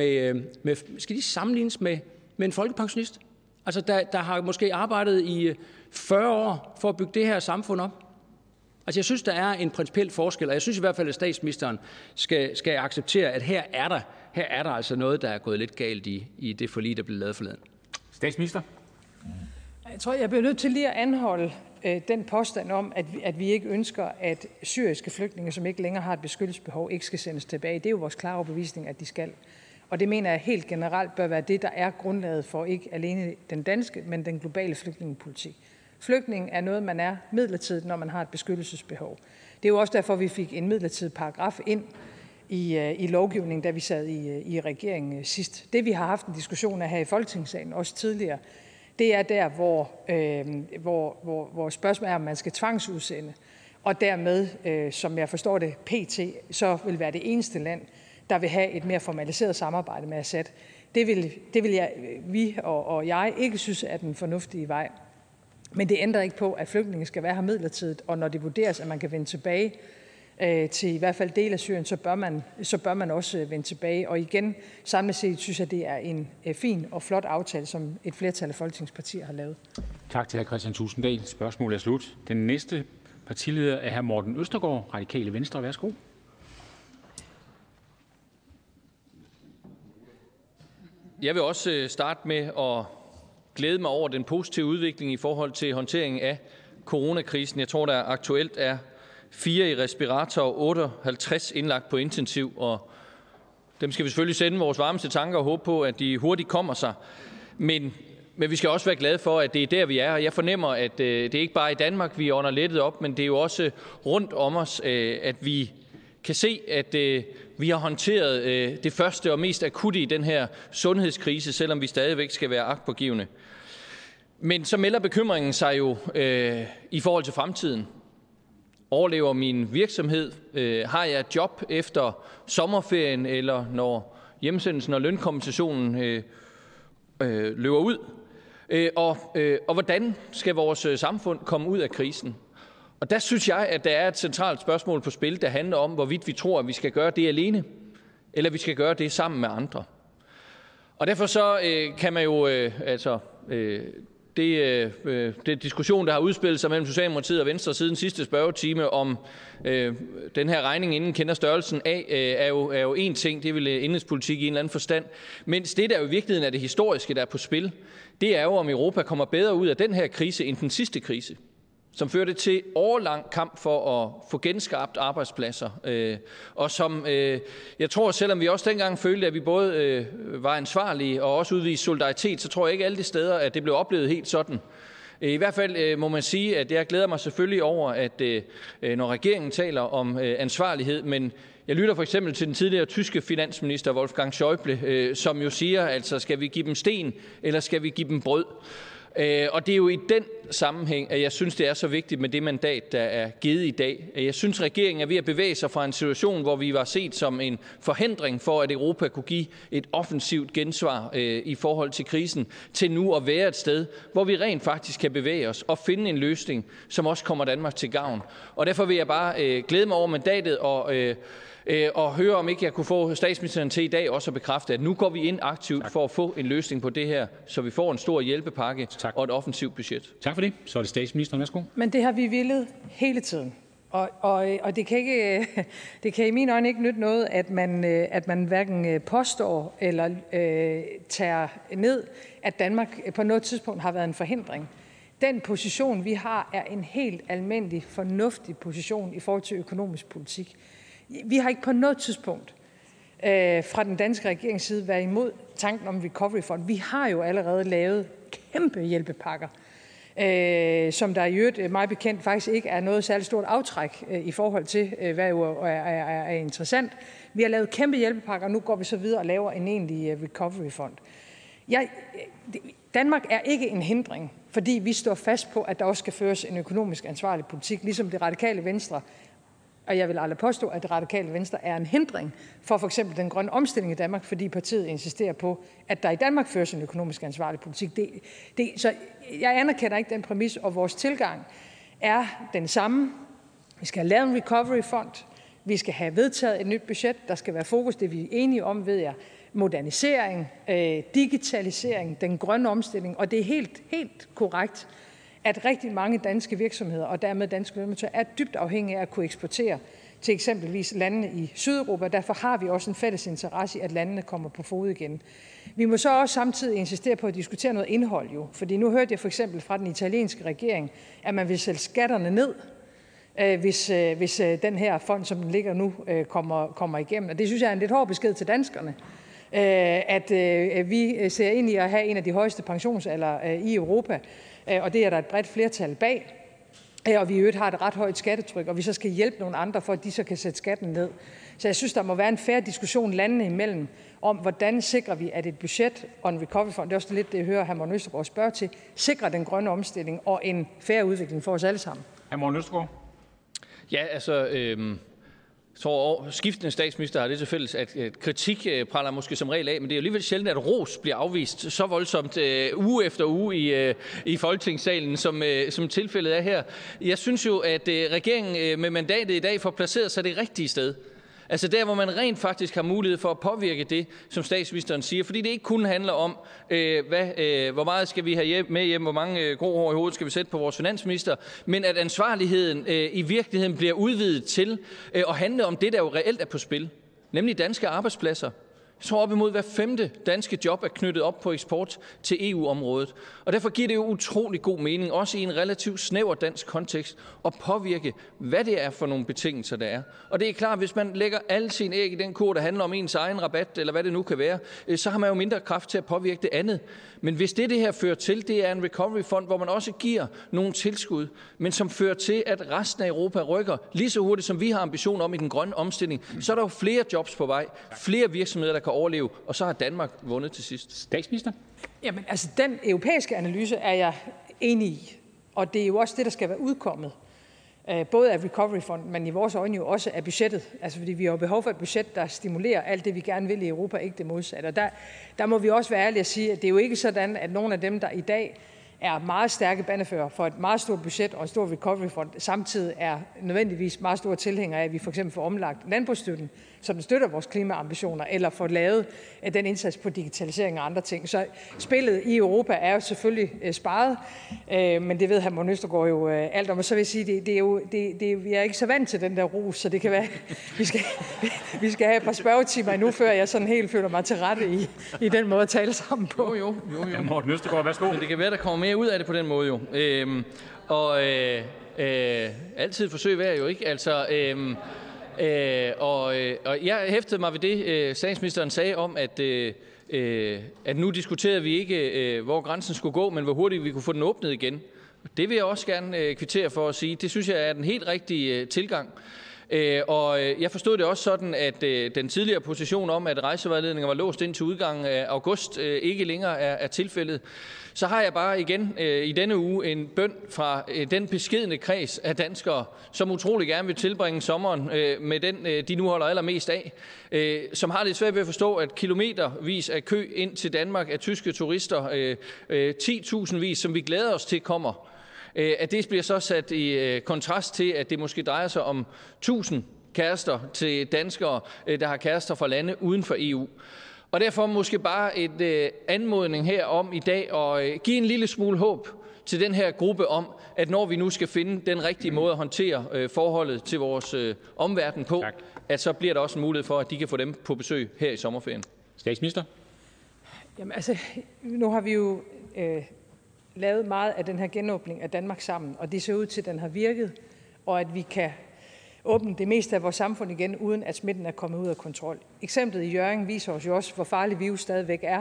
med en folkepensionist? Altså, der har måske arbejdet i 40 år for at bygge det her samfund op. Altså, jeg synes, der er en principiel forskel, og jeg synes i hvert fald, at statsministeren skal acceptere, at her er der altså noget, der er gået lidt galt i det forlig, der blev lavet forleden. Statsminister? Jeg tror, jeg bliver nødt til lige at anholde den påstand om, at vi ikke ønsker, at syriske flygtninge, som ikke længere har et beskyttelsesbehov, ikke skal sendes tilbage. Det er jo vores klare overbevisning, at de skal. Og det mener jeg helt generelt bør være det, der er grundlaget for ikke alene den danske, men den globale flygtningepolitik. Flygtning er noget, man er midlertidigt, når man har et beskyttelsesbehov. Det er jo også derfor, vi fik en midlertidig paragraf ind i lovgivningen, da vi sad i regeringen sidst. Det, vi har haft en diskussion af her i Folketingssalen, også tidligere, det er der, hvor spørgsmålet er, om man skal tvangsudsende, og dermed, som jeg forstår det, PT, så vil være det eneste land, der vil have et mere formaliseret samarbejde med Assad. Det vil vi og jeg ikke synes er den fornuftige vej. Men det ændrer ikke på, at flygtninge skal være her midlertidigt, og når det vurderes, at man kan vende tilbage til i hvert fald del af Syrien, så bør man også vende tilbage. Og igen, samlet set, synes jeg, det er en fin og flot aftale, som et flertal af Folketingspartier har lavet. Tak til hr. Kristian Thulesen Dahl. Spørgsmålet er slut. Den næste partileder er hr. Morten Østergaard, Radikale Venstre. Værsgo. Jeg vil også starte med at glæde mig over den positive udvikling i forhold til håndteringen af coronakrisen. Jeg tror, der aktuelt er 4 i respirator og 58 indlagt på intensiv, og dem skal vi selvfølgelig sende vores varmeste tanker og håbe på, at de hurtigt kommer sig. Men vi skal også være glade for, at det er der, vi er, og jeg fornemmer, at det ikke bare er i Danmark, vi ånder lettet op, men det er jo også rundt om os, at vi kan se, at vi har håndteret det første og mest akutte i den her sundhedskrise, selvom vi stadigvæk skal være agtpågivende. Men så melder bekymringen sig jo i forhold til fremtiden. Overlever min virksomhed? Har jeg et job efter sommerferien, eller når hjemsendelsen og lønkompensationen løber ud? Og hvordan skal vores samfund komme ud af krisen? Og der synes jeg, at der er et centralt spørgsmål på spil, der handler om, hvorvidt vi tror, at vi skal gøre det alene, eller vi skal gøre det sammen med andre. Og derfor så kan man jo det diskussion, der har udspillet sig mellem Socialdemokratiet og Venstre siden sidste spørgetime om den her regning, inden kender størrelsen af, er jo en ting. Det er vel indenrigspolitik i en eller anden forstand. Mens det, der jo i virkeligheden er det historiske, der er på spil, det er jo, om Europa kommer bedre ud af den her krise end den sidste krise. som førte til årelang kamp for at få genskabt arbejdspladser, og som jeg tror, selvom vi også dengang følte, at vi både var ansvarlige og også udviste solidaritet, så tror jeg ikke alle de steder, at det blev oplevet helt sådan. I hvert fald må man sige, at jeg glæder mig selvfølgelig over, at når regeringen taler om ansvarlighed, men jeg lytter for eksempel til den tidligere tyske finansminister Wolfgang Schäuble, som jo siger, altså skal vi give dem sten, eller skal vi give dem brød? Og det er jo i den sammenhæng, at jeg synes, det er så vigtigt med det mandat, der er givet i dag. Jeg synes, regeringen er ved at bevæge sig fra en situation, hvor vi var set som en forhindring for, at Europa kunne give et offensivt gensvar i forhold til krisen, til nu at være et sted, hvor vi rent faktisk kan bevæge os og finde en løsning, som også kommer Danmark til gavn. Og derfor vil jeg bare glæde mig over mandatet og høre, om ikke jeg kunne få statsministeren til i dag også at bekræfte, at nu går vi ind aktivt for at få en løsning på det her, så vi får en stor hjælpepakke og et offensivt budget. Tak for det. Så er det statsministeren. Værsgo. Men det har vi villet hele tiden. Og det kan i mine øjne ikke nytte noget, at man hverken påstår eller tager ned, at Danmark på noget tidspunkt har været en forhindring. Den position, vi har, er en helt almindelig, fornuftig position i forhold til økonomisk politik. Vi har ikke på noget tidspunkt fra den danske regerings side været imod tanken om Recovery Fund. Vi har jo allerede lavet kæmpe hjælpepakker, som der i øvrigt meget bekendt faktisk ikke er noget særligt stort aftræk i forhold til, hvad jo er interessant. Vi har lavet kæmpe hjælpepakker, og nu går vi så videre og laver en egentlig Recovery Fund. Danmark er ikke en hindring, fordi vi står fast på, at der også skal føres en økonomisk ansvarlig politik, ligesom det radikale Venstre. Og jeg vil aldrig påstå, at det radikale Venstre er en hindring for eksempel den grønne omstilling i Danmark, fordi partiet insisterer på, at der i Danmark føres en økonomisk ansvarlig politik. Så jeg anerkender ikke den præmis, og vores tilgang er den samme. Vi skal have lavet en recovery fond. Vi skal have vedtaget et nyt budget. Der skal være fokus, det vi er enige om, ved jeg, modernisering, digitalisering, den grønne omstilling. Og det er helt korrekt, at rigtig mange danske virksomheder og dermed danske lønmodtagere er dybt afhængige af at kunne eksportere til eksempelvis landene i Sydeuropa. Derfor har vi også en fælles interesse i, at landene kommer på fod igen. Vi må så også samtidig insistere på at diskutere noget indhold jo. Fordi nu hørte jeg for eksempel fra den italienske regering, at man vil sætte skatterne ned, hvis den her fond, som den ligger nu, kommer igennem. Og det synes jeg er en lidt hård besked til danskerne. At vi ser ind i at have en af de højeste pensionsalder i Europa, og det er der et bredt flertal bag, og vi i øvrigt har et ret højt skattetryk, og vi så skal hjælpe nogle andre, for at de så kan sætte skatten ned. Så jeg synes, der må være en fair diskussion landene imellem, om hvordan sikrer vi, at et budget og en recovery fund, det er også lidt det, jeg hører hr. Morten Østergaard spørge til, sikrer den grønne omstilling og en fair udvikling for os alle sammen. Hr. Morten Østergaard? Ja, altså... Så skiftende statsminister har det til fælles, at kritik praller måske som regel af, men det er jo alligevel sjældent, at ros bliver afvist så voldsomt uge efter uge i Folketingssalen, som tilfældet er her. Jeg synes jo, at regeringen med mandatet i dag får placeret sig det rigtige sted. Altså der, hvor man rent faktisk har mulighed for at påvirke det, som statsministeren siger. Fordi det ikke kun handler om, hvor meget skal vi have med hjem, hvor mange grå hår i hovedet skal vi sætte på vores finansminister, men at ansvarligheden i virkeligheden bliver udvidet til at handle om det, der jo reelt er på spil, nemlig danske arbejdspladser. Jeg tror op imod hver 5. danske job er knyttet op på eksport til EU-området. Og derfor giver det jo utrolig god mening, også i en relativt snæver dansk kontekst, at påvirke, hvad det er for nogle betingelser, der er. Og det er klart, hvis man lægger alle sine æg i den kur, der handler om ens egen rabat, eller hvad det nu kan være, så har man jo mindre kraft til at påvirke det andet. Men hvis det her fører til, det er en recovery fond, hvor man også giver nogle tilskud, men som fører til, at resten af Europa rykker lige så hurtigt, som vi har ambition om i den grønne omstilling, så er der jo flere jobs på vej, flere virksomheder, der kan overleve, og så har Danmark vundet til sidst. Statsminister? Jamen, altså den europæiske analyse er jeg enig i, og det er jo også det, der skal være udkommet. Både af Recovery Fund, men i vores øjne jo også af budgettet. Altså fordi vi har behov for et budget, der stimulerer alt det, vi gerne vil i Europa, ikke det modsatte. Og der må vi også være ærlige at sige, at det er jo ikke sådan, at nogle af dem, der i dag er meget stærke bannerfører for et meget stort budget og en stor recovery fond, samtidig er nødvendigvis meget store tilhængere af, at vi for eksempel får omlagt landbrugsstøtten, så den støtter vores klimaambitioner, eller får lavet den indsats på digitalisering og andre ting. Så spillet i Europa er jo selvfølgelig sparet, men det ved hr. Morten Østergaard jo alt om. Og så vil jeg sige, vi er ikke så vant til den der ros, så det kan være, vi skal have et par spørgetimer endnu, før jeg sådan helt føler mig til rette i den måde at tale sammen på. Jo. Morten Østergaard, værsgo. Men det kan være, der kommer mere ud af det på den måde jo. og altid forsøg værd jo ikke. Altså, og jeg hæftede mig ved det, statsministeren sagde om, at nu diskuterede vi ikke, hvor grænsen skulle gå, men hvor hurtigt vi kunne få den åbnet igen. Det vil jeg også gerne kvittere for at sige. Det synes jeg er den helt rigtige tilgang. Og jeg forstod det også sådan, at den tidligere position om, at rejsevejledninger var låst indtil udgangen af august, ikke længere er tilfældet. Så har jeg bare igen i denne uge en bøn fra den beskedne kreds af danskere, som utrolig gerne vil tilbringe sommeren med den, de nu holder allermest af, som har lidt svært ved at forstå, at kilometervis af kø ind til Danmark af tyske turister, 10.000 som vi glæder os til kommer, at det bliver så sat i kontrast til, at det måske drejer sig om 1000 kærester til danskere, der har kærester fra lande uden for EU. Og derfor måske bare et anmodning her om i dag at give en lille smule håb til den her gruppe om, at når vi nu skal finde den rigtige måde at håndtere forholdet til vores omverden på, at så bliver der også en mulighed for, at de kan få dem på besøg her i sommerferien. Statsminister? Jamen altså, nu har vi jo lavet meget af den her genåbning af Danmark sammen, og det ser ud til, at den har virket, og at vi kan åbne det meste af vores samfund igen, uden at smitten er kommet ud af kontrol. Eksemplet i Hjørring viser os jo også, hvor farlig virus stadigvæk er.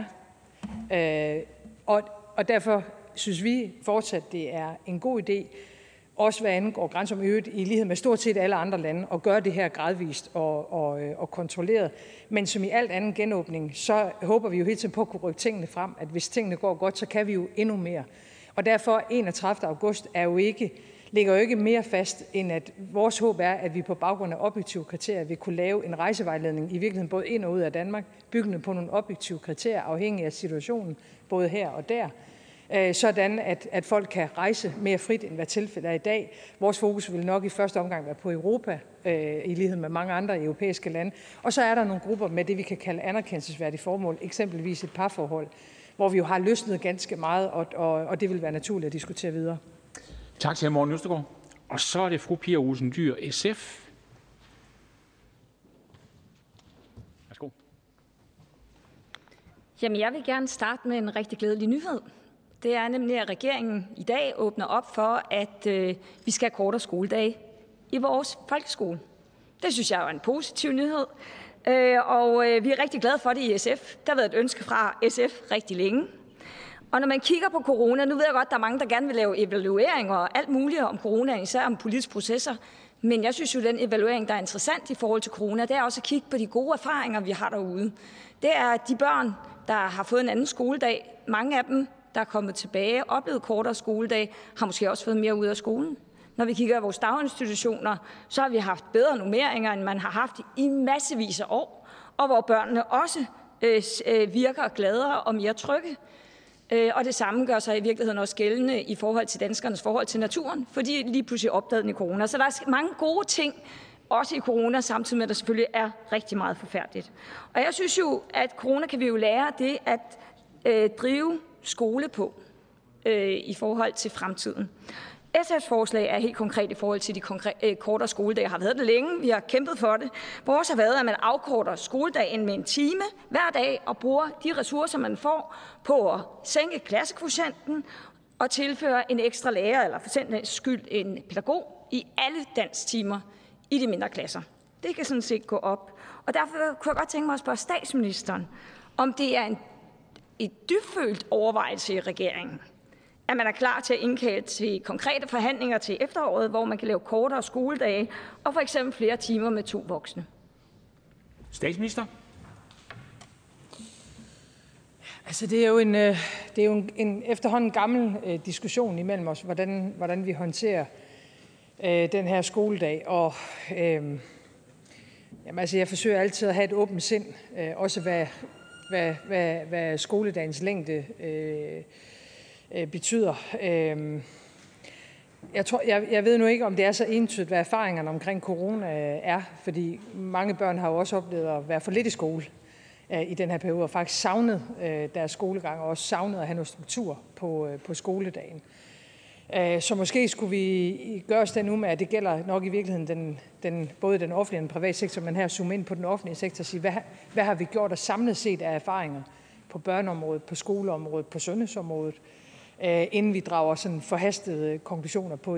Og derfor synes vi fortsat, det er en god idé, også hvad angår grænseområdet i lighed med stort set alle andre lande, at gøre det her gradvist og kontrolleret. Men som i alt anden genåbning, så håber vi jo hele tiden på at kunne rykke tingene frem, at hvis tingene går godt, så kan vi jo endnu mere. Og derfor 31. august ligger jo ikke mere fast, end at vores håb er, at vi på baggrund af objektive kriterier vil kunne lave en rejsevejledning, i virkeligheden både ind og ud af Danmark, byggende på nogle objektive kriterier, afhængig af situationen, både her og der, sådan at folk kan rejse mere frit, end hvad tilfældet er i dag. Vores fokus vil nok i første omgang være på Europa, i lighed med mange andre europæiske lande. Og så er der nogle grupper med det, vi kan kalde anerkendelsesværdige formål, eksempelvis et parforhold, hvor vi jo har løsnet ganske meget, og det vil være naturligt at diskutere videre. Tak til hr. Morten Østergaard. Og så er det fru Pia Olsen Dyhr, SF. Værsgo. Jamen, jeg vil gerne starte med en rigtig glædelig nyhed. Det er nemlig, at regeringen i dag åbner op for, at vi skal have kortere skoledage i vores folkeskole. Det synes jeg er en positiv nyhed, og vi er rigtig glade for det i SF. Der har været et ønske fra SF rigtig længe. Og når man kigger på corona, nu ved jeg godt, at der er mange, der gerne vil lave evalueringer og alt muligt om corona, især om politiske processer. Men jeg synes jo, at den evaluering, der er interessant i forhold til corona, det er også at kigge på de gode erfaringer, vi har derude. Det er de børn, der har fået en anden skoledag. Mange af dem, der er kommet tilbage, oplevet kortere skoledag, har måske også fået mere ud af skolen. Når vi kigger på vores daginstitutioner, så har vi haft bedre normeringer, end man har haft i massevis af år, og hvor børnene også virker gladere og mere trygge. Og det samme gør sig i virkeligheden også gældende i forhold til danskernes forhold til naturen, fordi de lige pludselig opdagede den i corona. Så der er mange gode ting, også i corona, samtidig med, at der selvfølgelig er rigtig meget forfærdeligt. Og jeg synes jo, at corona kan vi jo lære det at drive skole på i forhold til fremtiden. SF's forslag er helt konkret i forhold til de kortere skoledage. Har været det længe, vi har kæmpet for det. Vores har været, at man afkorter skoledagen med 1 time hver dag og bruger de ressourcer, man får på at sænke klassekvotienten og tilføre en ekstra lærer, eller for den skyld en pædagog, i alle dansktimer i de mindre klasser. Det kan sådan set gå op. Og derfor kunne jeg godt tænke mig at spørge statsministeren, om det er et dybfølt overvejelse i regeringen, at man er klar til at indkalde til konkrete forhandlinger til efteråret, hvor man kan lave kortere skoledage og for eksempel flere timer med 2 voksne. Statsminister? Altså, det er jo en efterhånden gammel diskussion imellem os, hvordan vi håndterer den her skoledag. Og jeg forsøger altid at have et åbent sind, også hvad skoledagens længde betyder. Jeg ved nu ikke, om det er så entydigt, hvad erfaringerne omkring corona er, fordi mange børn har jo også oplevet at være for lidt i skole i den her periode, og faktisk savnet deres skolegang, og også savnet at have noget struktur på skoledagen. Så måske skulle vi gøre os den umage, at det gælder nok i virkeligheden både den offentlige og den private sektor, men her zoome ind på den offentlige sektor og sige, hvad har vi gjort og samlet set af erfaringer på børneområdet, på skoleområdet, på sundhedsområdet, inden vi drager sådan forhastede konklusioner på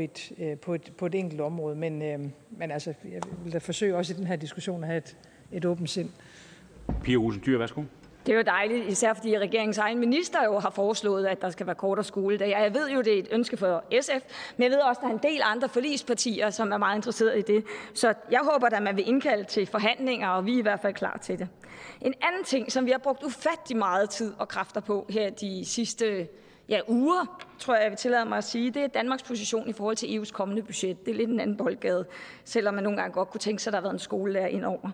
et enkelt område. Men altså, jeg vil da forsøge også i den her diskussion at have et åbent sind. Pia Olsen Dyhr, værsgo. Det er jo dejligt, især fordi regeringens egen minister jo har foreslået, at der skal være kortere skoledag. Jeg ved jo, det er et ønske for SF, men jeg ved også, at der er en del andre forligspartier, som er meget interesserede i det. Så jeg håber, at man vil indkalde til forhandlinger, og vi er i hvert fald klar til det. En anden ting, som vi har brugt ufattelig meget tid og kræfter på her de sidste uger, tror jeg vil tillade mig at sige, det er Danmarks position i forhold til EU's kommende budget. Det er lidt en anden boldgade, selvom man nogle gange godt kunne tænke sig, at der har været en skolelærer indover.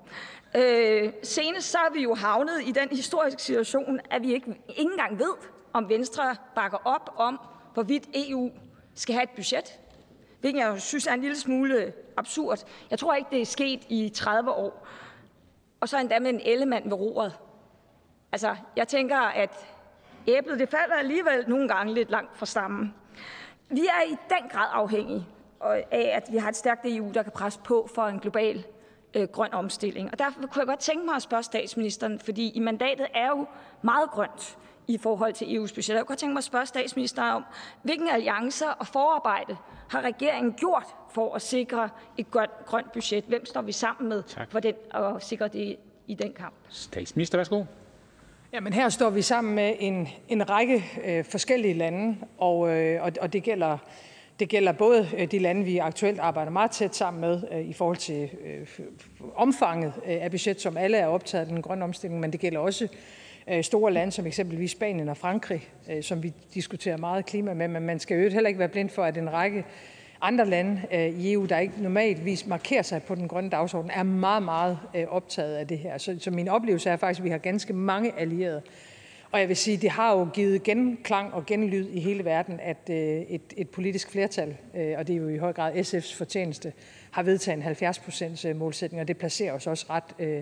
Senest så er vi jo havnet i den historiske situation, at vi ikke engang ved, om Venstre bakker op om, hvorvidt EU skal have et budget. Hvilket jeg synes er en lille smule absurd. Jeg tror ikke, det er sket i 30 år. Og så endda med en ellemand ved roret. Altså, jeg tænker, at æblet det falder alligevel nogle gange lidt langt fra stammen. Vi er i den grad afhængige af, at vi har et stærkt EU, der kan presse på for en global grøn omstilling. Og derfor kunne jeg godt tænke mig at spørge statsministeren, fordi i mandatet er jo meget grønt i forhold til EU's budget. Jeg kunne godt tænke mig at spørge statsministeren om, hvilke alliancer og forarbejde har regeringen gjort for at sikre et grønt budget? Hvem står vi sammen med for at sikre det i den kamp? Statsminister, værsgo. Jamen her står vi sammen med en række forskellige lande, og det gælder både de lande, vi aktuelt arbejder meget tæt sammen med i forhold til omfanget af budget, som alle er optaget af den grønne omstilling, men det gælder også store lande som eksempelvis Spanien og Frankrig, som vi diskuterer meget klima med, men man skal jo heller ikke være blind for, at en række andre lande i EU, der ikke normalvis markerer sig på den grønne dagsorden, er meget, meget optaget af det her. Så min oplevelse er faktisk, at vi har ganske mange allierede. Og jeg vil sige, det har jo givet genklang og genlyd i hele verden, at et politisk flertal, og det er jo i høj grad SF's fortjeneste, har vedtaget en 70% målsætning, og det placerer os også ret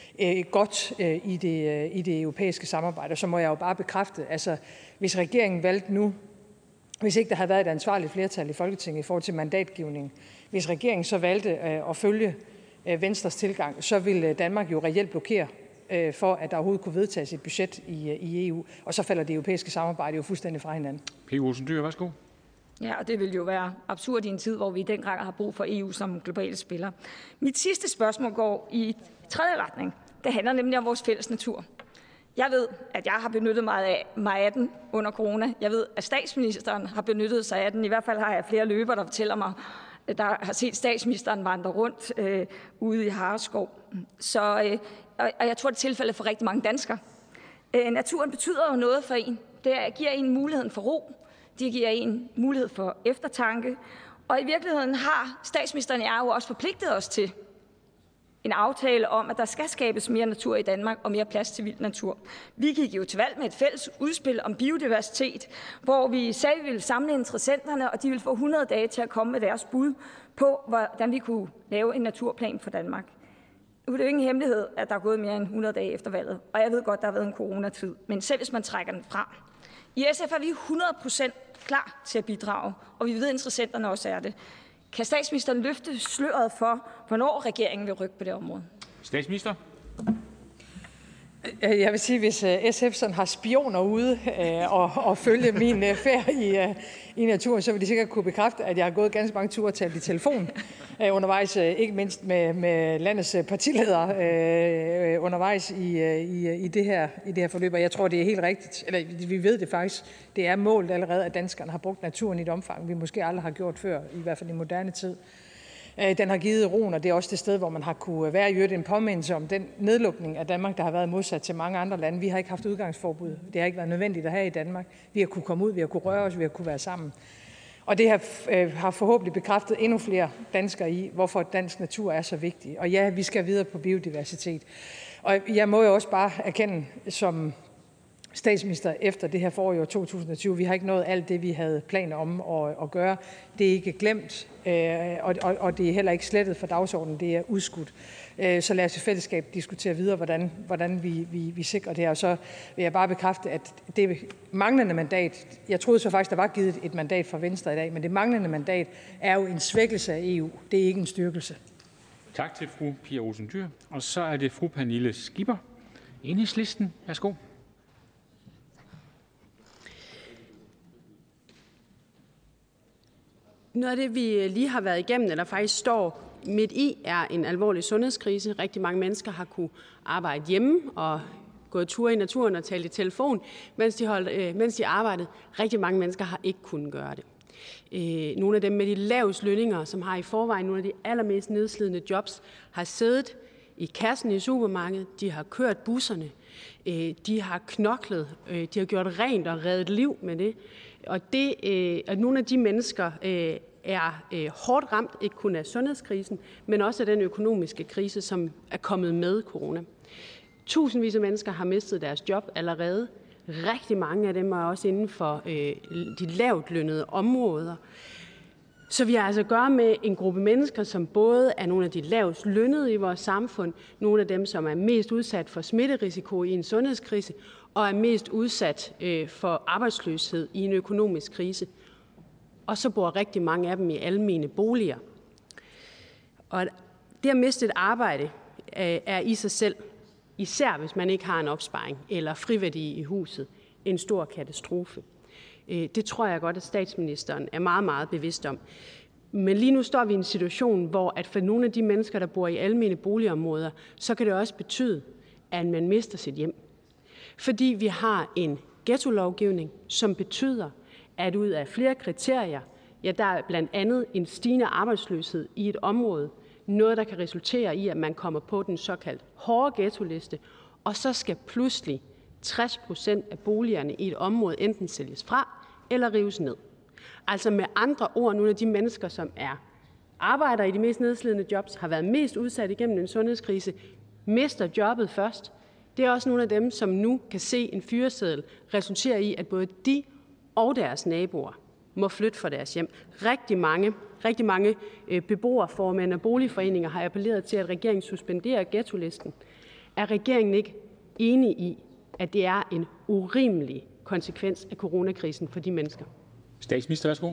godt i det europæiske samarbejde. Og så må jeg jo bare bekræfte, altså hvis regeringen valgte nu, hvis ikke der havde været et ansvarligt flertal i Folketinget i forhold til mandatgivning, hvis regeringen så valgte at følge Venstres tilgang, så ville Danmark jo reelt blokere for, at der overhovedet kunne vedtages et budget i EU, og så falder det europæiske samarbejde jo fuldstændig fra hinanden. Pia Olsen Dyhr, værsgo. Ja, og det vil jo være absurd i en tid, hvor vi i den grad har brug for EU som globale spiller. Mit sidste spørgsmål går i tredje retning. Det handler nemlig om vores fælles natur. Jeg ved, at jeg har benyttet mig af den under corona. Jeg ved, at statsministeren har benyttet sig af den. I hvert fald har jeg flere løbere, der fortæller mig, der har set statsministeren vandre rundt ude i Hareskov. Og jeg tror, det er tilfældet for rigtig mange danskere. Naturen betyder jo noget for en. Det giver en muligheden for ro. Det giver en mulighed for eftertanke. Og i virkeligheden har statsministeren og jeg jo også forpligtet os til en aftale om, at der skal skabes mere natur i Danmark og mere plads til vild natur. Vi gik jo til valg med et fælles udspil om biodiversitet, hvor vi sagde, at vi ville samle interessenterne, og de ville få 100 dage til at komme med deres bud på, hvordan vi kunne lave en naturplan for Danmark. Nu er det jo ingen hemmelighed, at der er gået mere end 100 dage efter valget, og jeg ved godt, der har været en coronatid, men selv hvis man trækker den frem. I SF er vi 100% klar til at bidrage, og vi ved, at interessenterne også er det. Kan statsministeren løfte sløret for, hvornår regeringen vil rykke på det område? Statsminister? Jeg vil sige, hvis SF sådan har spioner ude og følge min færd i naturen, så vil de sikkert kunne bekræfte, at jeg har gået ganske mange ture og talt i telefon undervejs, ikke mindst med landets partiledere undervejs i det her forløb. Og jeg tror, det er helt rigtigt, eller vi ved det faktisk, det er målt allerede, at danskerne har brugt naturen i et omfang, vi måske aldrig har gjort før, i hvert fald i moderne tid. Den har givet roen, og det er også det sted, hvor man har kunne være i øvrigt en påmindelse om den nedlukning af Danmark, der har været modsat til mange andre lande. Vi har ikke haft udgangsforbud. Det har ikke været nødvendigt at have i Danmark. Vi har kunne komme ud, vi har kunne røre os, vi har kunne være sammen. Og det har forhåbentlig bekræftet endnu flere danskere i, hvorfor dansk natur er så vigtig. Og ja, vi skal videre på biodiversitet. Og jeg må jo også bare erkende som statsminister efter det her forår i år 2020, vi har ikke nået alt det, vi havde planer om at gøre. Det er ikke glemt, og det er heller ikke slettet fra dagsordenen, det er udskudt. Så lad os i fællesskab diskutere videre, hvordan vi sikrer det her. Og så vil jeg bare bekræfte, at det manglende mandat, jeg troede så faktisk, der var givet et mandat fra Venstre i dag, men det manglende mandat er jo en svækkelse af EU. Det er ikke en styrkelse. Tak til fru Pia Olsen Dyhr. Og så er det fru Pernille Skipper, Enhedslisten. Værsgo. Noget af det, vi lige har været igennem, eller faktisk står midt i, er en alvorlig sundhedskrise. Rigtig mange mennesker har kunne arbejde hjemme og gået ture i naturen og talt i telefon, mens de arbejdede. Rigtig mange mennesker har ikke kunnet gøre det. Nogle af dem med de laveste lønninger, som har i forvejen nogle af de allermest nedslidende jobs, har siddet i kassen i supermarkedet, de har kørt busserne, de har knoklet, de har gjort rent og reddet liv med det. Og nogle af de mennesker er hårdt ramt, ikke kun af sundhedskrisen, men også af den økonomiske krise, som er kommet med corona. Tusindvis af mennesker har mistet deres job allerede. Rigtig mange af dem er også inden for de lavt lønnede områder. Så vi har altså at gøre med en gruppe mennesker, som både er nogle af de lavest lønnede i vores samfund, nogle af dem, som er mest udsat for smitterisiko i en sundhedskrise, og er mest udsat for arbejdsløshed i en økonomisk krise. Og så bor rigtig mange af dem i almene boliger. Og det at miste et arbejde er i sig selv, især hvis man ikke har en opsparing eller friværdi i huset, en stor katastrofe. Det tror jeg godt, at statsministeren er meget, meget bevidst om. Men lige nu står vi i en situation, hvor at for nogle af de mennesker, der bor i almene boligområder, så kan det også betyde, at man mister sit hjem. Fordi vi har en ghettolovgivning, som betyder, at ud af flere kriterier, ja, der er blandt andet en stigende arbejdsløshed i et område, noget, der kan resultere i, at man kommer på den såkaldt hårde ghettoliste, og så skal pludselig 60% af boligerne i et område enten sælges fra eller rives ned. Altså med andre ord, nogle af de mennesker, som arbejder i de mest nedslidende jobs, har været mest udsat igennem en sundhedskrise, mister jobbet først. Det er også nogle af dem, som nu kan se en fyreseddel resultere i, at både de og deres naboer må flytte fra deres hjem. Rigtig mange beboerformænd og boligforeninger har appelleret til, at regeringen suspenderer ghettolisten. Er regeringen ikke enig i, at det er en urimelig konsekvens af coronakrisen for de mennesker? Statsminister, værsgo.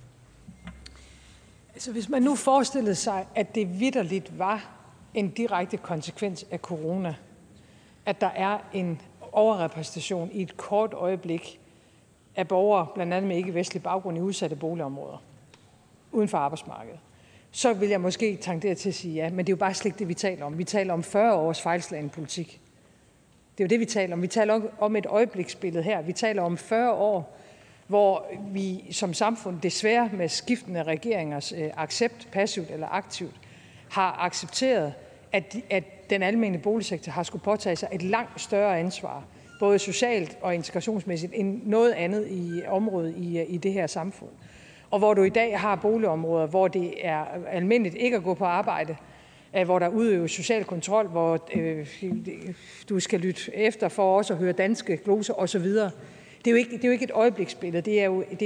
Altså, hvis man nu forestillede sig, at det vitterligt var en direkte konsekvens af corona, at der er en overrepræsentation i et kort øjeblik af borgere, blandt andet med ikke-vestlig baggrund i udsatte boligområder, uden for arbejdsmarkedet, så vil jeg måske tangere til at sige ja, men det er jo bare slet ikke det, vi taler om. Vi taler om 40 års fejlslagen politik. Det er jo det, vi taler om. Vi taler om et øjebliksbillede her. Vi taler om 40 år, hvor vi som samfund desværre med skiftende regeringers accept, passivt eller aktivt, har accepteret, at den almene boligsektor har skulle påtage sig et langt større ansvar, både socialt og integrationsmæssigt, end noget andet i området i det her samfund. Og hvor du i dag har boligområder, hvor det er almindeligt ikke at gå på arbejde, hvor der udøves social kontrol, hvor du skal lytte efter for også at høre danske gloser osv. Det er jo ikke et øjebliksbillede. Det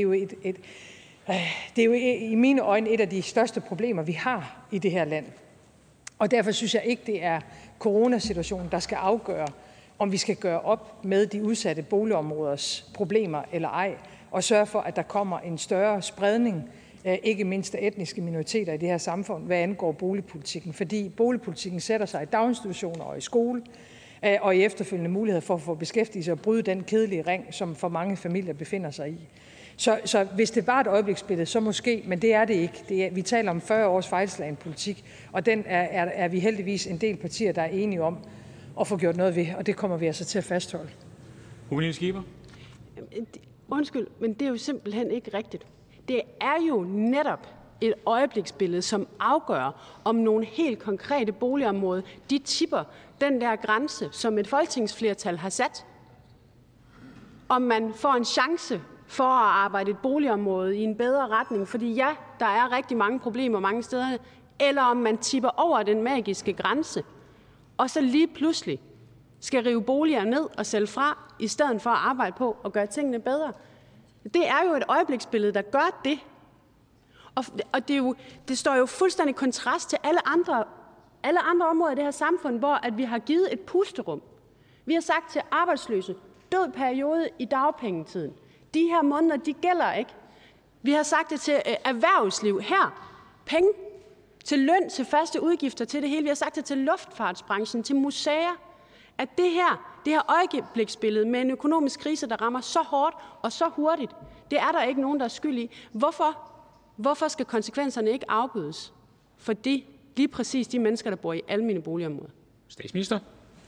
er jo i mine øjne et af de største problemer, vi har i det her land. Og derfor synes jeg ikke, det er coronasituationen, der skal afgøre, om vi skal gøre op med de udsatte boligområders problemer eller ej, og sørge for, at der kommer en større spredning, ikke mindst af etniske minoriteter i det her samfund, hvad angår boligpolitikken. Fordi boligpolitikken sætter sig i daginstitutioner og i skole, og i efterfølgende muligheder for at få beskæftigelse og bryde den kedelige ring, som for mange familier befinder sig i. Så hvis det var et øjebliksbillede, så måske, men det er det ikke. Vi taler om 40 års fejlslagen politik, og den er vi heldigvis en del partier, der er enige om at få gjort noget ved, og det kommer vi altså til at fastholde. Pernille Skipper? Undskyld, men det er jo simpelthen ikke rigtigt. Det er jo netop et øjebliksbillede, som afgør, om nogle helt konkrete boligområder, de tipper den der grænse, som et folketingsflertal har sat. Om man får en chance for at arbejde et boligområde i en bedre retning, fordi ja, der er rigtig mange problemer mange steder, eller om man tipper over den magiske grænse, og så lige pludselig skal rive boliger ned og sælge fra, i stedet for at arbejde på og gøre tingene bedre. Det er jo et øjebliksbillede, der gør det. Og det står jo fuldstændig i kontrast til alle andre områder i det her samfund, hvor at vi har givet et pusterum. Vi har sagt til arbejdsløse, død periode i dagpengetiden. De her måneder, de gælder ikke. Vi har sagt det til erhvervsliv her. Penge til løn, til faste udgifter, til det hele. Vi har sagt det til luftfartsbranchen, til museer. At det her øjebliksbillede med en økonomisk krise, der rammer så hårdt og så hurtigt, det er der ikke nogen, der er skyld i. Hvorfor? Hvorfor skal konsekvenserne ikke afbødes for lige præcis de mennesker, der bor i almene boligområder? Statsminister.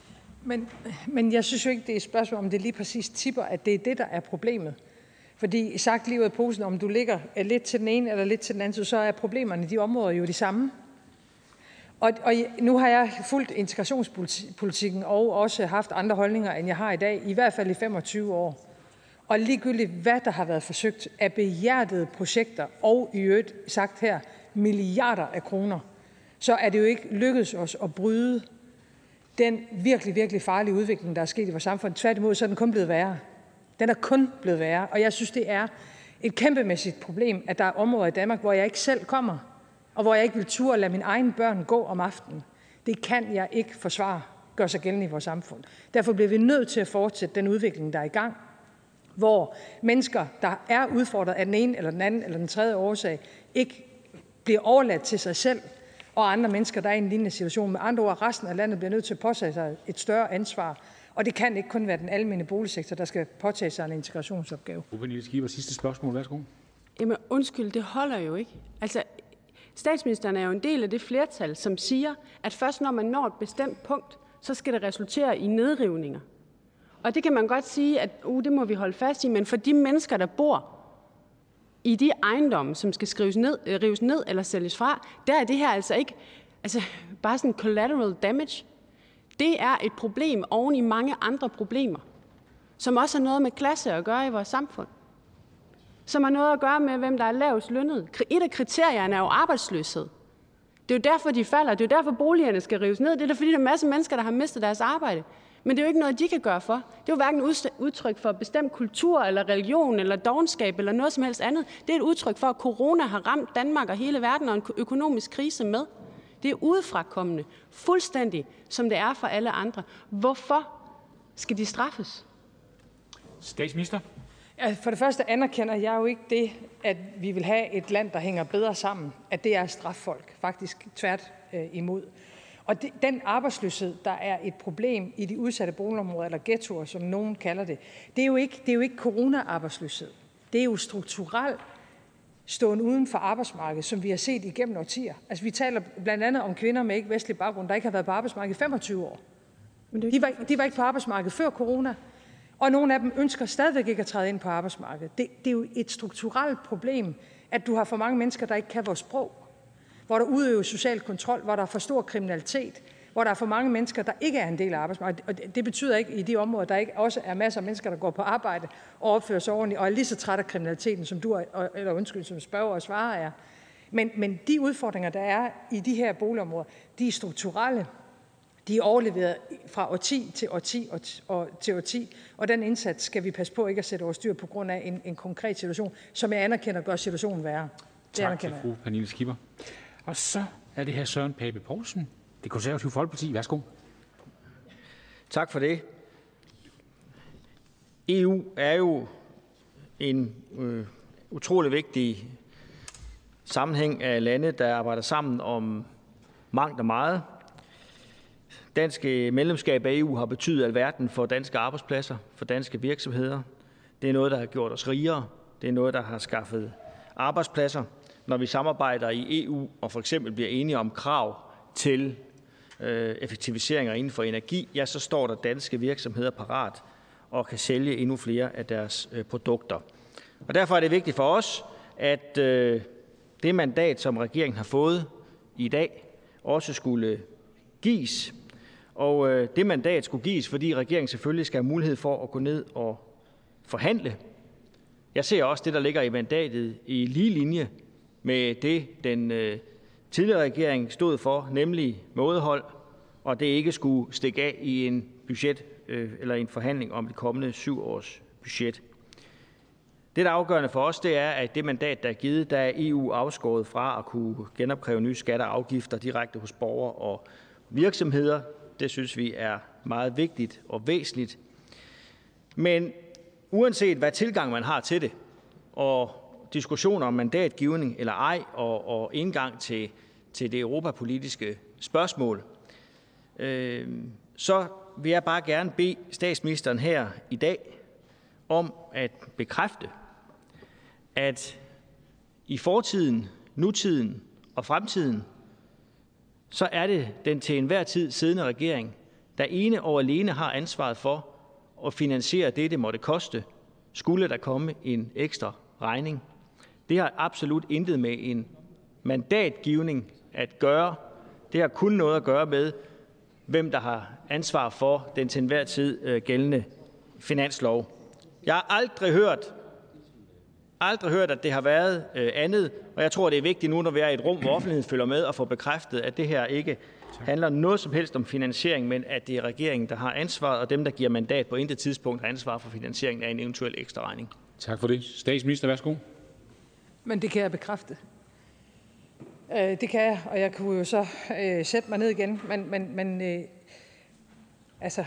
Men jeg synes jo ikke, det er et spørgsmål, om det lige præcis tipper, at det er det, der er problemet. Fordi sagt lige ud af posen, om du ligger lidt til den ene eller lidt til den anden, så er problemerne i de områder jo de samme. Og nu har jeg fulgt integrationspolitikken og også haft andre holdninger, end jeg har i dag, i hvert fald i 25 år. Og ligegyldigt hvad der har været forsøgt af behjertede projekter, og i øvrigt sagt her, milliarder af kroner, så er det jo ikke lykkedes os at bryde den virkelig, virkelig farlige udvikling, der er sket i vores samfund. Tværtimod, så er den kun blevet værre. Den er kun blevet værre, og jeg synes, det er et kæmpemæssigt problem, at der er områder i Danmark, hvor jeg ikke selv kommer, og hvor jeg ikke vil turde at lade mine egne børn gå om aftenen. Det kan jeg ikke forsvare gør sig gældende i vores samfund. Derfor bliver vi nødt til at fortsætte den udvikling, der er i gang, hvor mennesker, der er udfordret af den ene eller den anden eller den tredje årsag, ikke bliver overladt til sig selv og andre mennesker, der er i en lignende situation. Med andre ord, resten af landet bliver nødt til at påtage sig et større ansvar, og det kan ikke kun være den almene boligsektor, der skal påtage sig en integrationsopgave. Pernille Skipper, sidste spørgsmål. Værsgo. Jamen undskyld, det holder jo ikke. Altså, statsministeren er jo en del af det flertal, som siger, at først når man når et bestemt punkt, så skal det resultere i nedrivninger. Og det kan man godt sige, at det må vi holde fast i, men for de mennesker, der bor i de ejendomme, som skal rives ned eller sælges fra, der er det her altså ikke bare sådan collateral damage. Det er et problem oven i mange andre problemer, som også har noget med klasse at gøre i vores samfund. Som har noget at gøre med, hvem der er lavest lønnet. Et af kriterierne er jo arbejdsløshed. Det er jo derfor, de falder. Det er jo derfor, boligerne skal rives ned. Det er fordi, der er en masse mennesker, der har mistet deres arbejde. Men det er jo ikke noget, de kan gøre for. Det er jo hverken udtryk for bestemt kultur, eller religion, eller dovenskab, eller noget som helst andet. Det er et udtryk for, at corona har ramt Danmark og hele verden, og en økonomisk krise med. Det er udefrakommende, fuldstændig som det er for alle andre. Hvorfor skal de straffes? Statsminister. For det første anerkender jeg jo ikke det, at vi vil have et land, der hænger bedre sammen, at det er straffolk, faktisk tvært imod. Og den arbejdsløshed, der er et problem i de udsatte boligområder, eller ghettoer, som nogen kalder det, det er jo ikke corona-arbejdsløshed. Det er jo strukturel stående uden for arbejdsmarkedet, som vi har set igennem årtier. Altså vi taler blandt andet om kvinder med ikke-vestlig baggrund, der ikke har været på arbejdsmarkedet i 25 år. De var ikke på arbejdsmarkedet før corona, og nogle af dem ønsker stadigvæk ikke at træde ind på arbejdsmarkedet. Det er jo et strukturelt problem, at du har for mange mennesker, der ikke kan vores sprog, hvor der udøves social kontrol, hvor der er for stor kriminalitet, hvor der er for mange mennesker, der ikke er en del af arbejdsmarkedet. Og det betyder ikke i de områder, der ikke også er masser af mennesker, der går på arbejde og opfører sig ordentligt, og er lige så træt af kriminaliteten, som som spørger og svarer er. Men de udfordringer, der er i de her boligområder, de er strukturelle. De er overleveret fra årti til årti, og den indsats skal vi passe på ikke at sætte over styr på grund af en konkret situation, som jeg anerkender gør situationen værre. Tak til fru Pernille Skipper. Og så er det her Søren Pape Poulsen, Det Konservative Folkeparti. Værsgo. Tak for det. EU er jo en utrolig vigtig sammenhæng af lande, der arbejder sammen om mangt og meget. Dansk medlemskab af EU har betydet alverden for danske arbejdspladser, for danske virksomheder. Det er noget, der har gjort os rigere. Det er noget, der har skaffet arbejdspladser. Når vi samarbejder i EU og for eksempel bliver enige om krav til effektiviseringer inden for energi, ja, så står der danske virksomheder parat og kan sælge endnu flere af deres produkter. Og derfor er det vigtigt for os, at det mandat, som regeringen har fået i dag, også skulle gives. Og det mandat skulle gives, fordi regeringen selvfølgelig skal have mulighed for at gå ned og forhandle. Jeg ser også det, der ligger i mandatet, i lige linje med det, den tidligere regering stod for, nemlig mådehold, og det ikke skulle stikke af i en budget eller en forhandling om det kommende 7 års budget. Det, der er afgørende for os, det er, at det mandat, der er givet, der er EU afskåret fra at kunne genopkræve nye skatter og afgifter direkte hos borgere og virksomheder. Det synes vi er meget vigtigt og væsentligt. Men uanset hvad tilgang man har til det, og diskussioner om mandatgivning eller ej, og indgang til det europapolitiske spørgsmål, så vil jeg bare gerne bede statsministeren her i dag om at bekræfte, at i fortiden, nutiden og fremtiden, så er det den til enhver tid siddende regering, der ene og alene har ansvaret for at finansiere det måtte koste, skulle der komme en ekstra regning. Det har absolut intet med en mandatgivning at gøre. Det har kun noget at gøre med, hvem der har ansvar for den til enhver tid gældende finanslov. Jeg har aldrig hørt, at det har været andet, og jeg tror, det er vigtigt nu, når vi er i et rum, hvor offentligheden følger med og får bekræftet, at det her ikke handler noget som helst om finansiering, men at det er regeringen, der har ansvaret, og dem, der giver mandat på intet tidspunkt, har ansvar for finansieringen af en eventuel ekstra regning. Tak for det. Statsminister, værsgo. Men det kan jeg bekræfte. Det kan jeg, og jeg kunne jo så sætte mig ned igen, men altså...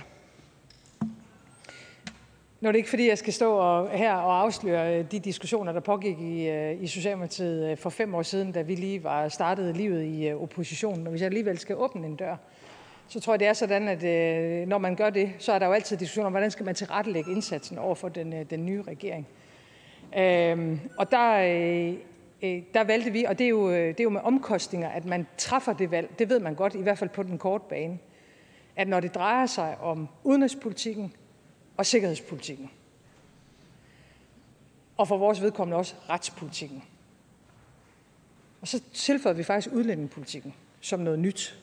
Nu er det ikke, fordi jeg skal stå her og afsløre de diskussioner, der pågik i Socialdemokratiet for 5 år siden, da vi lige var startet livet i oppositionen. Og hvis jeg alligevel skal åbne en dør, så tror jeg, det er sådan, at når man gør det, så er der jo altid diskussioner om, hvordan skal man tilrettelægge indsatsen over for den nye regering. Og der valgte vi, og det er jo med omkostninger, at man træffer det valg. Det ved man godt, i hvert fald på den korte bane. At når det drejer sig om udenrigspolitikken, og sikkerhedspolitikken. Og for vores vedkommende også retspolitikken. Og så tilføjer vi faktisk udlændingepolitikken som noget nyt.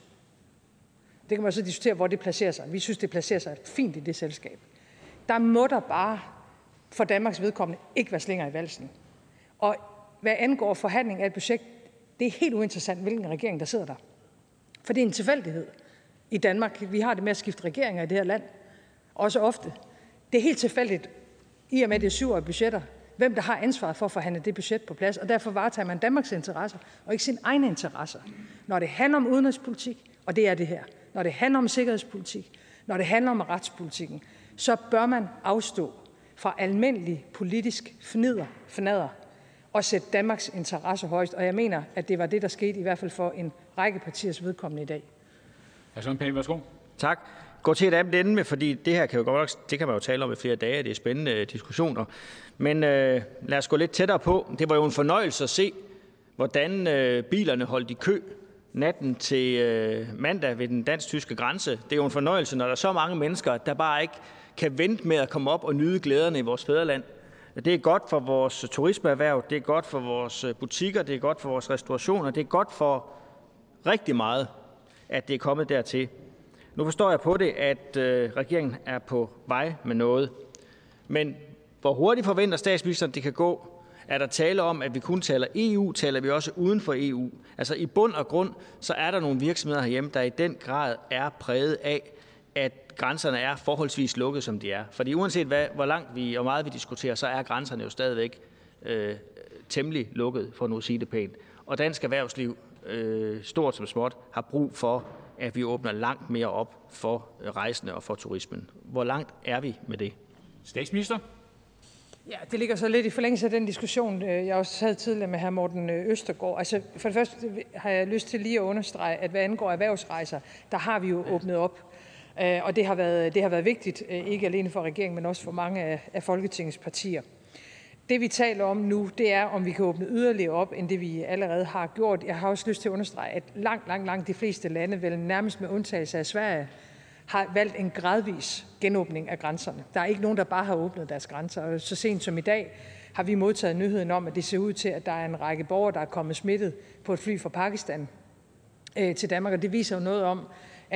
Det kan man så diskutere, hvor det placerer sig. Vi synes, det placerer sig fint i det selskab. Der må der bare for Danmarks vedkommende ikke være slinger i valsen. Og hvad angår forhandling af et budget, det er helt uinteressant, hvilken regering der sidder der. For det er en tilfældighed i Danmark. Vi har det med at skifte regeringer i det her land. Også ofte. Det er helt tilfældigt, i og med det er 7-årige budgetter, hvem der har ansvaret for at forhandle det budget på plads, og derfor varetager man Danmarks interesser og ikke sine egne interesser. Når det handler om udenrigspolitik, og det er det her, når det handler om sikkerhedspolitik, når det handler om retspolitikken, så bør man afstå fra almindelig politisk fnader og sætte Danmarks interesser højst, og jeg mener, at det var det, der skete i hvert fald for en række partiers vedkommende i dag. Hr. Søren Pape, værsgo. Tak. Gå til et andet ende med, fordi det her det kan man jo tale om i flere dage, det er spændende diskussioner. Men lad os gå lidt tættere på. Det var jo en fornøjelse at se, hvordan bilerne holdt i kø natten til mandag ved den dansk-tyske grænse. Det er jo en fornøjelse, når der er så mange mennesker, der bare ikke kan vente med at komme op og nyde glæderne i vores fædreland. Det er godt for vores turismeerhverv, det er godt for vores butikker, det er godt for vores restaurationer, det er godt for rigtig meget, at det er kommet dertil. Nu forstår jeg på det, at regeringen er på vej med noget. Men hvor hurtigt forventer statsministeren, det kan gå? Er der tale om, at vi kun taler EU, taler vi også uden for EU? Altså i bund og grund, så er der nogle virksomheder herhjemme, der i den grad er præget af, at grænserne er forholdsvis lukket, som de er. Fordi uanset hvor langt og meget vi diskuterer, så er grænserne jo stadigvæk temmelig lukket, for nu at sige det pænt. Og dansk erhvervsliv, stort som småt, har brug for, at vi åbner langt mere op for rejsende og for turismen. Hvor langt er vi med det? Statsminister? Ja, det ligger så lidt i forlængelse af den diskussion, jeg også havde tidligere med hr. Morten Østergaard. Altså, for det første har jeg lyst til lige at understrege, at hvad angår erhvervsrejser, der har vi jo åbnet op. Og det har været vigtigt, ikke alene for regeringen, men også for mange af Folketingets partier. Det vi taler om nu, det er, om vi kan åbne yderligere op, end det vi allerede har gjort. Jeg har også lyst til at understrege, at langt de fleste lande, vel nærmest med undtagelse af Sverige, har valgt en gradvis genåbning af grænserne. Der er ikke nogen, der bare har åbnet deres grænser. Og så sent som i dag har vi modtaget nyheden om, at det ser ud til, at der er en række borgere, der er kommet smittet på et fly fra Pakistan til Danmark. Og det viser jo noget om,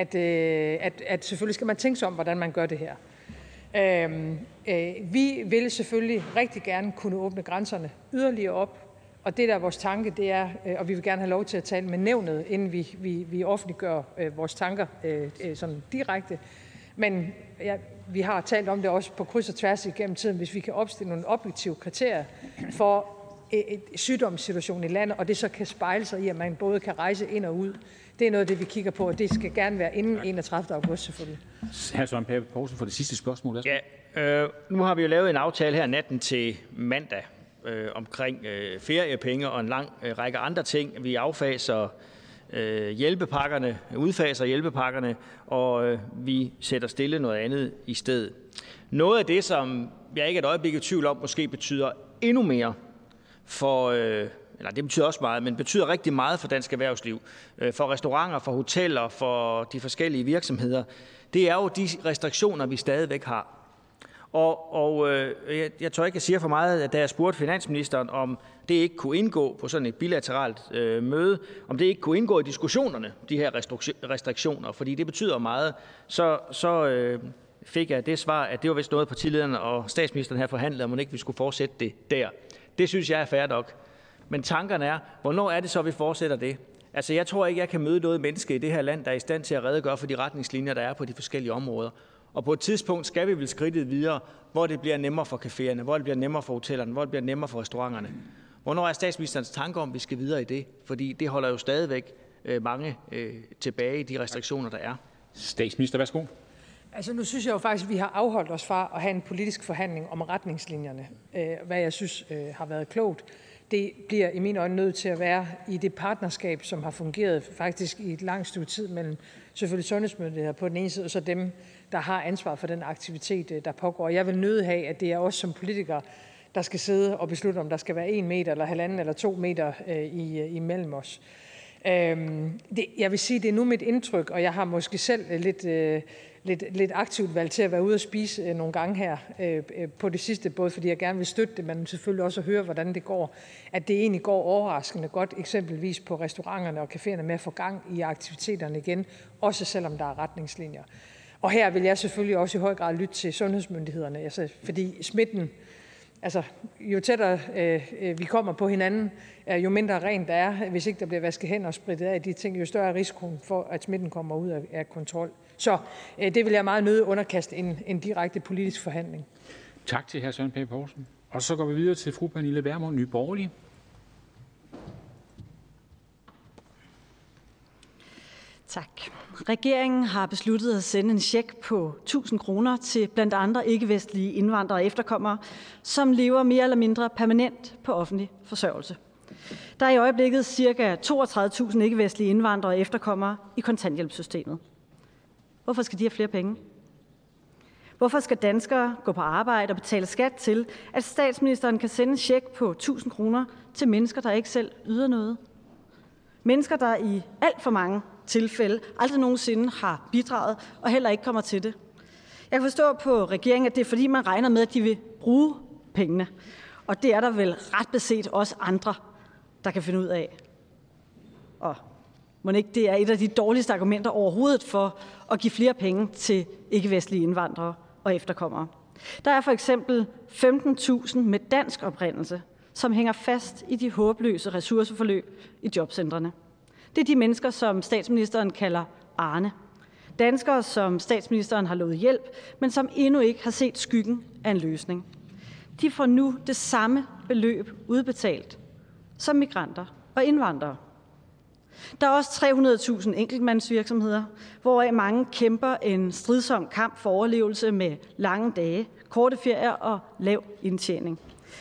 at selvfølgelig skal man tænke sig om, hvordan man gør det her. Vi vil selvfølgelig rigtig gerne kunne åbne grænserne yderligere op, og det der er vores tanke, det er, og vi vil gerne have lov til at tale med nævnet, inden vi offentliggør vores tanker sådan direkte, men vi har talt om det også på kryds og tværs igennem tiden, hvis vi kan opstille nogle objektive kriterier for sygdomssituationen i landet, og det så kan spejle sig i, at man både kan rejse ind og ud. Det er noget af det, vi kigger på, og det skal gerne være inden 31. august selvfølgelig. Hr. Søren Pape Poulsen for det sidste spørgsmål. Ja, nu har vi jo lavet en aftale her natten til mandag omkring feriepenge og en lang række andre ting. Vi udfaser hjælpepakkerne, og vi sætter stille noget andet i stedet. Noget af det, som jeg ikke er et øjeblik i tvivl om, måske betyder endnu mere for det betyder også meget, men betyder rigtig meget for dansk erhvervsliv, for restauranter, for hoteller, for de forskellige virksomheder, det er jo de restriktioner, vi stadigvæk har. Jeg tror ikke, jeg siger for meget, da jeg spurgte finansministeren, om det ikke kunne indgå på sådan et bilateralt møde, om det ikke kunne indgå i diskussionerne, de her restriktioner, fordi det betyder meget, så fik jeg det svar, at det var vist noget, partilederne og statsministeren her forhandlede, om man ikke vi skulle fortsætte det der. Det synes jeg er fair nok. Men tankerne er, hvornår er det så, vi fortsætter det? Altså, jeg tror ikke, jeg kan møde noget menneske i det her land, der er i stand til at redegøre for de retningslinjer, der er på de forskellige områder. Og på et tidspunkt skal vi vel skridtet videre, hvor det bliver nemmere for caféerne, hvor det bliver nemmere for hotellerne, hvor det bliver nemmere for restauranterne. Hvornår er statsministerens tanke om, at vi skal videre i det? Fordi det holder jo stadigvæk mange tilbage i de restriktioner, der er. Statsminister, værsgo. Altså nu synes jeg jo faktisk, at vi har afholdt os fra at have en politisk forhandling om retningslinjerne, hvad jeg synes har været klogt. Det bliver i mine øjne nødt til at være i det partnerskab, som har fungeret faktisk i et langt stykke tid mellem selvfølgelig sundhedsmyndigheder på den ene side, og så dem, der har ansvar for den aktivitet, der pågår. Jeg vil nødig have, at det er os som politikere, der skal sidde og beslutte, om der skal være 1 meter eller 1,5 eller 2 meter imellem os. Jeg vil sige, det er nu mit indtryk, og jeg har måske selv lidt aktivt valgt til at være ude og spise nogle gange her på det sidste, både fordi jeg gerne vil støtte det, men selvfølgelig også at høre, hvordan det går, at det egentlig går overraskende godt, eksempelvis på restauranterne og caféerne med at få gang i aktiviteterne igen, også selvom der er retningslinjer. Og her vil jeg selvfølgelig også i høj grad lytte til sundhedsmyndighederne, altså, fordi smitten, altså jo tættere vi kommer på hinanden, jo mindre rent der er, hvis ikke der bliver vasket hænder og spritet af de ting, jo større er risikoen for, at smitten kommer ud af kontrol. Så det vil jeg meget nødig underkaste en direkte politisk forhandling. Tak til hr. Søren Pape Poulsen. Og så går vi videre til fru Pernille Vermund, Nye Borgerlige. Tak. Regeringen har besluttet at sende en check på 1.000 kroner til blandt andre ikke-vestlige indvandrere og efterkommere, som lever mere eller mindre permanent på offentlig forsørgelse. Der er i øjeblikket ca. 32.000 ikke-vestlige indvandrere og efterkommere i kontanthjælpssystemet. Hvorfor skal de have flere penge? Hvorfor skal danskere gå på arbejde og betale skat til, at statsministeren kan sende en check på 1.000 kroner til mennesker, der ikke selv yder noget? Mennesker, der i alt for mange tilfælde aldrig nogensinde har bidraget og heller ikke kommer til det. Jeg kan forstå på regeringen, at det er fordi, man regner med, at de vil bruge pengene. Og det er der vel ret beset også andre, der kan finde ud af. Og må ikke det er et af de dårligste argumenter overhovedet for at give flere penge til ikke-vestlige indvandrere og efterkommere. Der er for eksempel 15.000 med dansk oprindelse, som hænger fast i de håbløse ressourceforløb i jobcentrene. Det er de mennesker, som statsministeren kalder Arne. Danskere, som statsministeren har lovet hjælp, men som endnu ikke har set skyggen af en løsning. De får nu det samme beløb udbetalt som migranter og indvandrere. Der er også 300.000 enkeltmandsvirksomheder, hvoraf mange kæmper en stridsom kamp for overlevelse med lange dage, korte ferier og lav indtjening.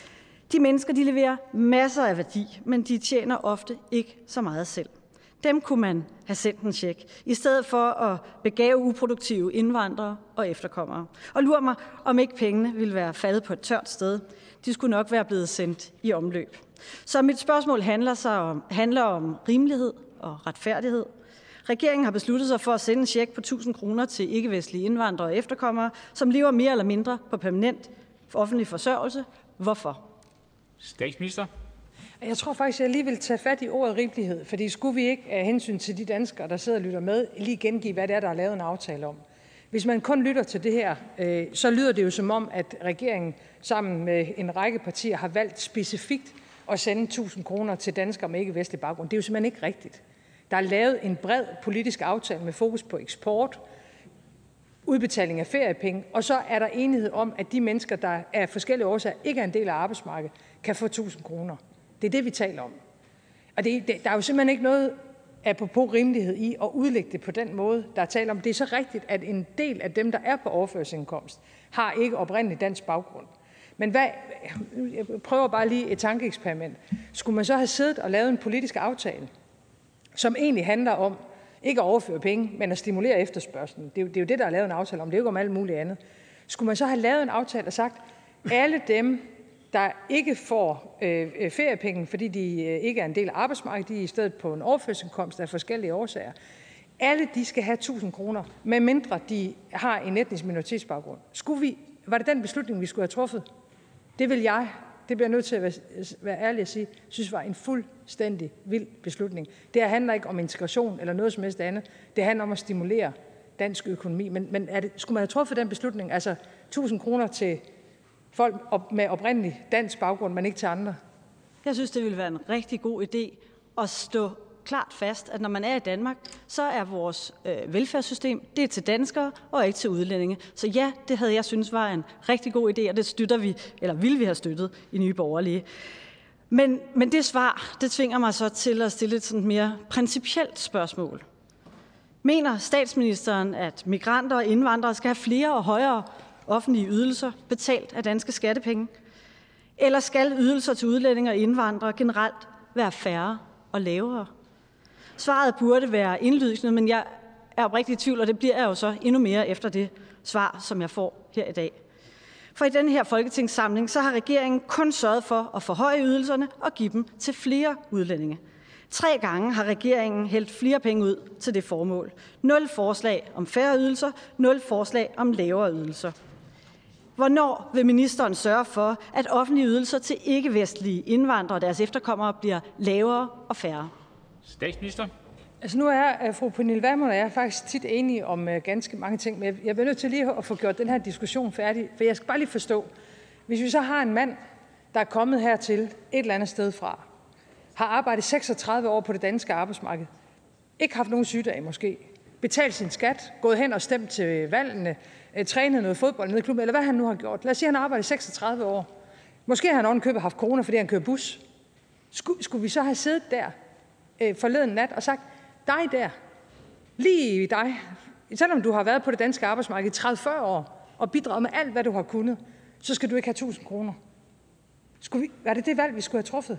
De mennesker de leverer masser af værdi, men de tjener ofte ikke så meget selv. Dem kunne man have sendt en check, i stedet for at begave uproduktive indvandrere og efterkommere. Og lur mig, om ikke pengene ville være faldet på et tørt sted. De skulle nok være blevet sendt i omløb. Så mit spørgsmål handler om rimelighed og retfærdighed. Regeringen har besluttet sig for at sende en check på 1.000 kroner til ikke-vestlige indvandrere og efterkommere, som lever mere eller mindre på permanent offentlig forsørgelse. Hvorfor? Statsminister. Jeg tror faktisk, jeg lige vil tage fat i ordet rimelighed, fordi skulle vi ikke af hensyn til de danskere, der sidder og lytter med, lige gengive, hvad det er, der er lavet en aftale om. Hvis man kun lytter til det her, så lyder det jo som om, at regeringen sammen med en række partier har valgt specifikt at sende 1.000 kroner til danskere med ikke-vestlig baggrund. Det er jo simpelthen ikke rigtigt. Der er lavet en bred politisk aftale med fokus på eksport, udbetaling af feriepenge, og så er der enighed om, at de mennesker, der af forskellige årsager ikke er en del af arbejdsmarkedet, kan få 1.000 kroner. Det er det, vi taler om. Og der er jo simpelthen ikke noget apropos rimelighed i at udlægge det på den måde, der er tale om. Det er så rigtigt, at en del af dem, der er på overførselsindkomst, har ikke oprindelig dansk baggrund. Men jeg prøver bare lige et tankeeksperiment. Skulle man så have siddet og lavet en politisk aftale, som egentlig handler om ikke at overføre penge, men at stimulere efterspørgslen? Det er jo det, der er lavet en aftale om. Det er jo ikke om alt muligt andet. Skulle man så have lavet en aftale og sagt, alle dem, der ikke får feriepenge, fordi de ikke er en del af arbejdsmarkedet, de er i stedet på en overførselsindkomst af forskellige årsager. Alle de skal have 1.000 kroner, medmindre de har en etnisk minoritetsbaggrund. Var det den beslutning, vi skulle have truffet? Det vil jeg, det bliver jeg nødt til at være ærlig at sige, synes var en fuldstændig vild beslutning. Det her handler ikke om integration eller noget som helst andet. Det handler om at stimulere dansk økonomi. Men skulle man have truffet den beslutning, altså 1.000 kroner til folk med oprindelig dansk baggrund, men ikke til andre? Jeg synes, det ville være en rigtig god idé at stå klart fast, at når man er i Danmark, så er vores velfærdssystem, det er til danskere og ikke til udlændinge. Så ja, det havde jeg synes var en rigtig god idé, og det støtter vi, eller ville vi have støttet i Nye Borgerlige. Men det svar, det tvinger mig så til at stille et sådan mere principielt spørgsmål. Mener statsministeren, at migranter og indvandrere skal have flere og højere offentlige ydelser betalt af danske skattepenge? Eller skal ydelser til udlændinge og indvandrere generelt være færre og lavere? Svaret burde være indlysende, men jeg er oprigtigt i tvivl, og det bliver jeg jo så endnu mere efter det svar, som jeg får her i dag. For i denne her folketingssamling, så har regeringen kun sørget for at forhøje ydelserne og give dem til flere udlændinge. 3 gange har regeringen hældt flere penge ud til det formål. 0 forslag om færre ydelser, 0 forslag om lavere ydelser. Hvornår vil ministeren sørge for, at offentlige ydelser til ikke-vestlige indvandrere og deres efterkommere bliver lavere og færre? Statsminister. Altså nu er fru Pernille Vermund og jeg faktisk tit enige om ganske mange ting, men jeg bliver nødt til lige at få gjort den her diskussion færdig, for jeg skal bare lige forstå, hvis vi så har en mand, der er kommet hertil et eller andet sted fra, har arbejdet 36 år på det danske arbejdsmarked, ikke haft nogen sygedage måske, betalt sin skat, gået hen og stemt til valgene, trænet noget fodbold nede i klubben, eller hvad han nu har gjort. Lad os sige, at han har arbejdet 36 år. Måske har han ovenikøbet haft corona, fordi han kører bus. Skulle vi så have siddet der forleden nat og sagt, dig der, lige dig, selvom du har været på det danske arbejdsmarked i 30-40 år og bidraget med alt, hvad du har kunnet, så skal du ikke have 1.000 kroner. Var det valg, vi skulle have truffet?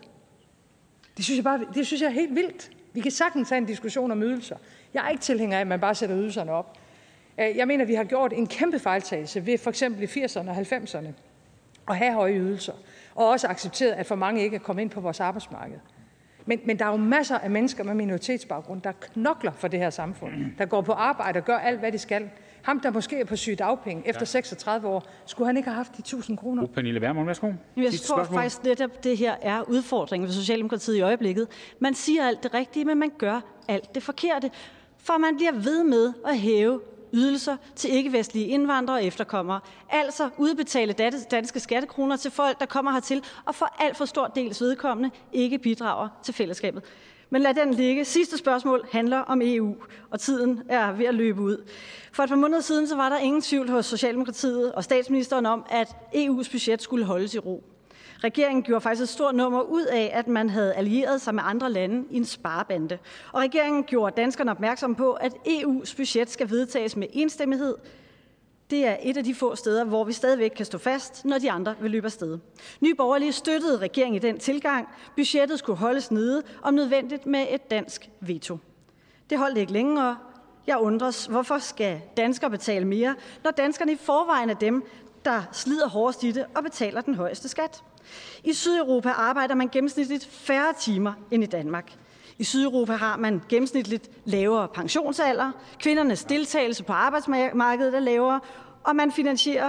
Det synes jeg er helt vildt. Vi kan sagtens have en diskussion om ydelser. Jeg er ikke tilhænger af, at man bare sætter ydelserne op. Jeg mener, vi har gjort en kæmpe fejltagelse ved for eksempel i 80'erne og 90'erne at have høje ydelser, og også accepteret, at for mange ikke er kommet ind på vores arbejdsmarked. Men der er jo masser af mennesker med minoritetsbaggrund, der knokler for det her samfund, der går på arbejde og gør alt, hvad de skal. Ham, der måske er på sygedagpenge efter 36 år, skulle han ikke have haft de 1.000 kroner? Pernille Vermund, værsgo. Jeg tror faktisk netop, det her er udfordringen ved Socialdemokratiet i øjeblikket. Man siger alt det rigtige, men man gør alt det forkerte. For man bliver ved med at hæve ydelser til ikke-vestlige indvandrere og efterkommere. Altså udbetale danske skattekroner til folk, der kommer hertil, og for alt for stor dels vedkommende ikke bidrager til fællesskabet. Men lad den ligge. Sidste spørgsmål handler om EU, og tiden er ved at løbe ud. For et par måneder siden så var der ingen tvivl hos Socialdemokratiet og statsministeren om, at EU's budget skulle holdes i ro. Regeringen gjorde faktisk et stort nummer ud af, at man havde allieret sig med andre lande i en sparebande. Og regeringen gjorde danskerne opmærksom på, at EU's budget skal vedtages med enstemmighed. Det er et af de få steder, hvor vi stadigvæk kan stå fast, når de andre vil løbe afsted. Nye Borgerlige støttede regeringen i den tilgang. Budgettet skulle holdes nede, om nødvendigt med et dansk veto. Det holdt ikke længere. Jeg undres, hvorfor skal danskere betale mere, når danskerne i forvejen er dem, der slider hårdest i det og betaler den højeste skat. I Sydeuropa arbejder man gennemsnitligt færre timer end i Danmark. I Sydeuropa har man gennemsnitligt lavere pensionsalder, kvindernes deltagelse på arbejdsmarkedet er lavere, og man finansierer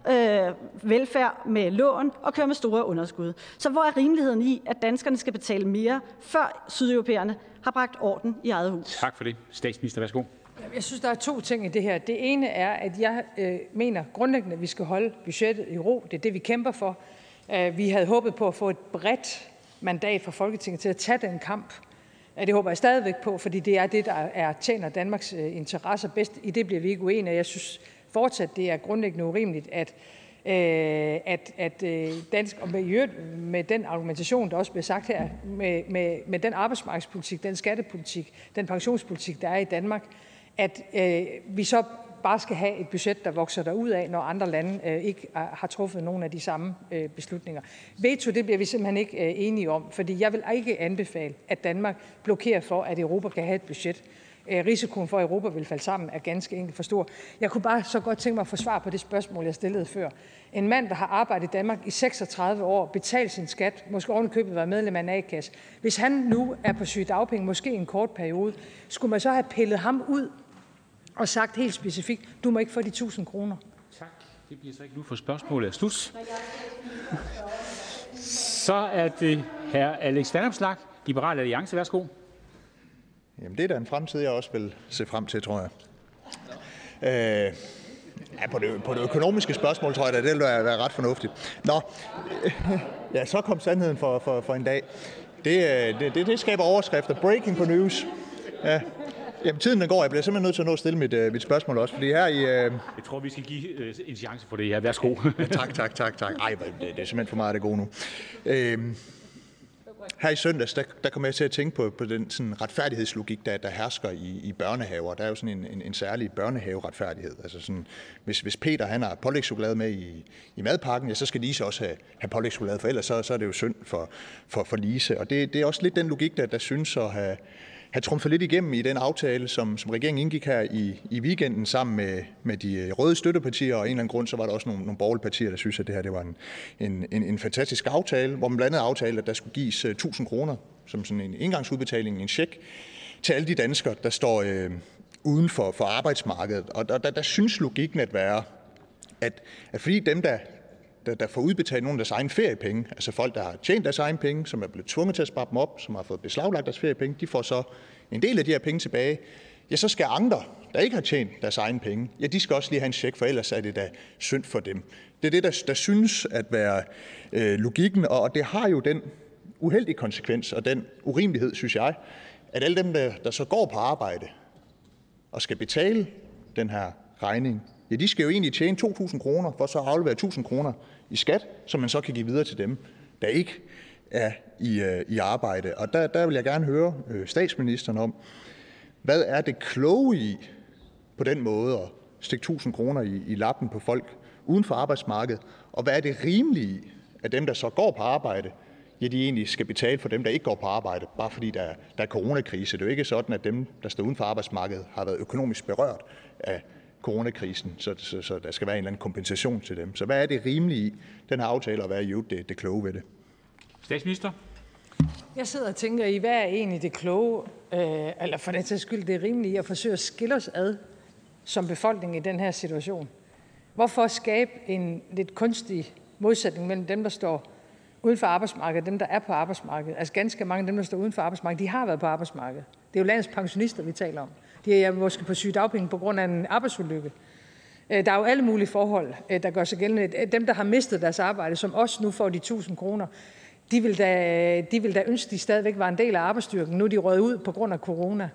velfærd med lån og kører med store underskud. Så hvor er rimeligheden i, at danskerne skal betale mere, før sydeuropæerne har bragt orden i eget hus? Tak for det. Statsminister, værsgo. Jeg synes, der er 2 ting i det her. Det ene er, at jeg mener grundlæggende, at vi skal holde budgettet i ro. Det er det, vi kæmper for. Vi havde håbet på at få et bredt mandat fra Folketinget til at tage den kamp. Det håber jeg stadigvæk på, fordi det er det, der tjener Danmarks interesser bedst. I det bliver vi ikke uenige. Jeg synes fortsat, det er grundlæggende urimeligt, at dansk, og med den argumentation, der også bliver sagt her, med den arbejdsmarkedspolitik, den skattepolitik, den pensionspolitik, der er i Danmark, at vi så bare skal have et budget, der vokser derudad, når andre lande ikke har truffet nogen af de samme beslutninger. Veto, det bliver vi simpelthen ikke enige om, fordi jeg vil ikke anbefale, at Danmark blokerer for, at Europa kan have et budget. risikoen for, at Europa vil falde sammen, er ganske enkelt for stor. Jeg kunne bare så godt tænke mig at få svar på det spørgsmål, jeg stillede før. En mand, der har arbejdet i Danmark i 36 år, betalt sin skat, måske ovenikøbet været medlem af en A-kasse. Hvis han nu er på sygedagpenge, måske en kort periode, skulle man så have pillet ham ud og sagt helt specifikt, du må ikke få de 1.000 kroner? Tak. Det bliver så ikke nu, for spørgsmålet er slut. Så er det hr. Alex Vanopslagh, Liberal Alliance. Værsgo. Jamen, det er da en fremtid, jeg også vil se frem til, tror jeg. På det økonomiske spørgsmål, tror jeg, det vil være ret fornuftigt. Nå, ja, så kom sandheden for en dag. Det skaber overskrifter. Breaking på news. Ja. Jamen, tiden den går. Jeg bliver simpelthen nødt til at nå at stille mit spørgsmål også, fordi her i... Jeg tror, vi skal give en chance for det her. Værsgo. Tak. Ej, det er simpelthen for meget af det gode nu. Her i søndags, der kom jeg til at tænke på den sådan retfærdighedslogik, der hersker i børnehaver. Der er jo sådan en særlig børnehaveretfærdighed. Altså sådan, hvis Peter han har pålægschokolade med i madpakken, ja, så skal Lise også have pålægschokolade, for ellers så er det jo synd for Lise. Og det er også lidt den logik, der synes at have trumfet lidt igennem i den aftale, som regeringen indgik her i weekenden sammen med de røde støttepartier, og af en eller anden grund, så var der også nogle borgerlige partier, der synes, at det her det var en fantastisk aftale, hvor man blandt andet aftalte, at der skulle gives 1.000 kroner som sådan en engangsudbetaling, en check, til alle de danskere, der står uden for arbejdsmarkedet. Og der synes logikken at være, at fordi dem, der får udbetalt nogle af deres egen feriepenge, altså folk, der har tjent deres egen penge, som er blevet tvunget til at spare dem op, som har fået beslaglagt deres feriepenge, de får så en del af de her penge tilbage. Ja, så skal andre, der ikke har tjent deres egen penge, ja, de skal også lige have en check, for ellers er det da synd for dem. Det er det, der synes at være logikken, og det har jo den uheldige konsekvens og den urimelighed, synes jeg, at alle dem, der så går på arbejde og skal betale den her regning, ja, de skal jo egentlig tjene 2.000 kroner for så at aflevere 1.000 kroner i skat, som man så kan give videre til dem, der ikke er i arbejde. Og der vil jeg gerne høre statsministeren om, hvad er det kloge i på den måde at stikke 1.000 kroner i lappen på folk uden for arbejdsmarkedet, og hvad er det rimelige i, at dem, der så går på arbejde, ja, de egentlig skal betale for dem, der ikke går på arbejde, bare fordi der er coronakrise. Det er jo ikke sådan, at dem, der står uden for arbejdsmarkedet, har været økonomisk berørt af coronakrisen, så der skal være en eller anden kompensation til dem. Så hvad er det rimelige i den her aftale, og hvad er jo det kloge ved det? Statsminister? Jeg sidder og tænker i, hvad er egentlig det kloge, eller for den sags skyld det rimelige i at forsøge at skille os ad som befolkning i den her situation. Hvorfor skabe en lidt kunstig modsætning mellem dem, der står uden for arbejdsmarkedet, og dem, der er på arbejdsmarkedet? Altså ganske mange af dem, der står uden for arbejdsmarkedet, de har været på arbejdsmarkedet. Det er jo landets pensionister, vi taler om. De er måske på sygedagpenge på grund af en arbejdsulykke. Der er jo alle mulige forhold, der gør sig gældende. Dem, der har mistet deres arbejde, som også nu får de 1.000 kroner, de vil da ønske, de stadigvæk var en del af arbejdsstyrken. Nu er de røget ud på grund af corona.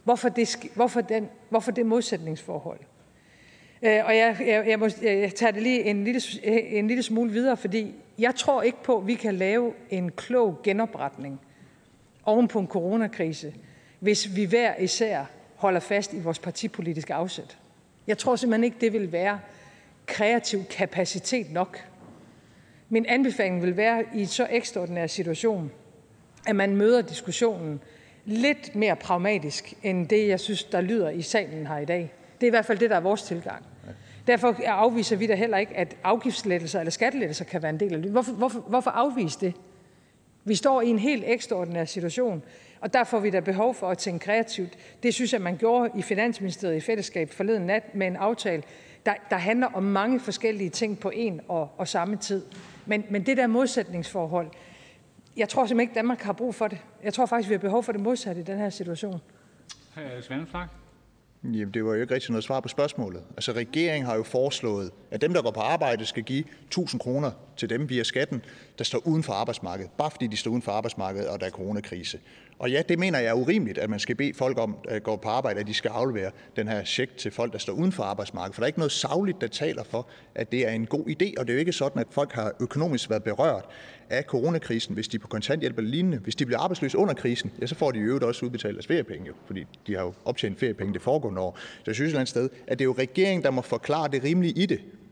Hvorfor det modsætningsforhold? Og jeg tager det lige en lille smule videre, fordi jeg tror ikke på, at vi kan lave en klog genopretning oven på en coronakrise, hvis vi hver især holder fast i vores partipolitiske afsæt. Jeg tror simpelthen ikke, det vil være kreativ kapacitet nok. Min anbefaling vil være i en så ekstraordinær situation, at man møder diskussionen lidt mere pragmatisk, end det, jeg synes, der lyder i salen her i dag. Det er i hvert fald det, der er vores tilgang. Derfor afviser vi da heller ikke, at afgiftslettelser eller skattelettelser kan være en del af det. Hvorfor afvise det? Vi står i en helt ekstraordinær situation, og der får vi da behov for at tænke kreativt. Det synes jeg, man gjorde i Finansministeriet i fællesskab forleden nat med en aftale, der handler om mange forskellige ting på en og samme tid. Men det der modsætningsforhold, jeg tror simpelthen ikke, Danmark har brug for det. Jeg tror faktisk, vi har behov for det modsatte i den her situation. Jamen, det var jo ikke rigtig noget svar på spørgsmålet. Altså, regeringen har jo foreslået, at dem, der går på arbejde, skal give 1.000 kroner til dem via skatten, der står uden for arbejdsmarkedet. Bare fordi de står uden for arbejdsmarkedet, og der er coronakrise. Og ja, det mener jeg er urimeligt, at man skal bede folk om, at gå på arbejde, at de skal aflevere den her check til folk, der står uden for arbejdsmarkedet. For der er ikke noget sagligt, der taler for, at det er en god idé. Og det er jo ikke sådan, at folk har økonomisk været berørt af coronakrisen, hvis de er på kontanthjælp eller lignende. Hvis de bliver arbejdsløse under krisen, ja, så får de i øvrigt også udbetalt deres feriepenge, jo, fordi de har jo optjent feriepenge det foregående år. Så jeg synes et eller andet sted, at det er jo regeringen, der må forklare det rimelige i det,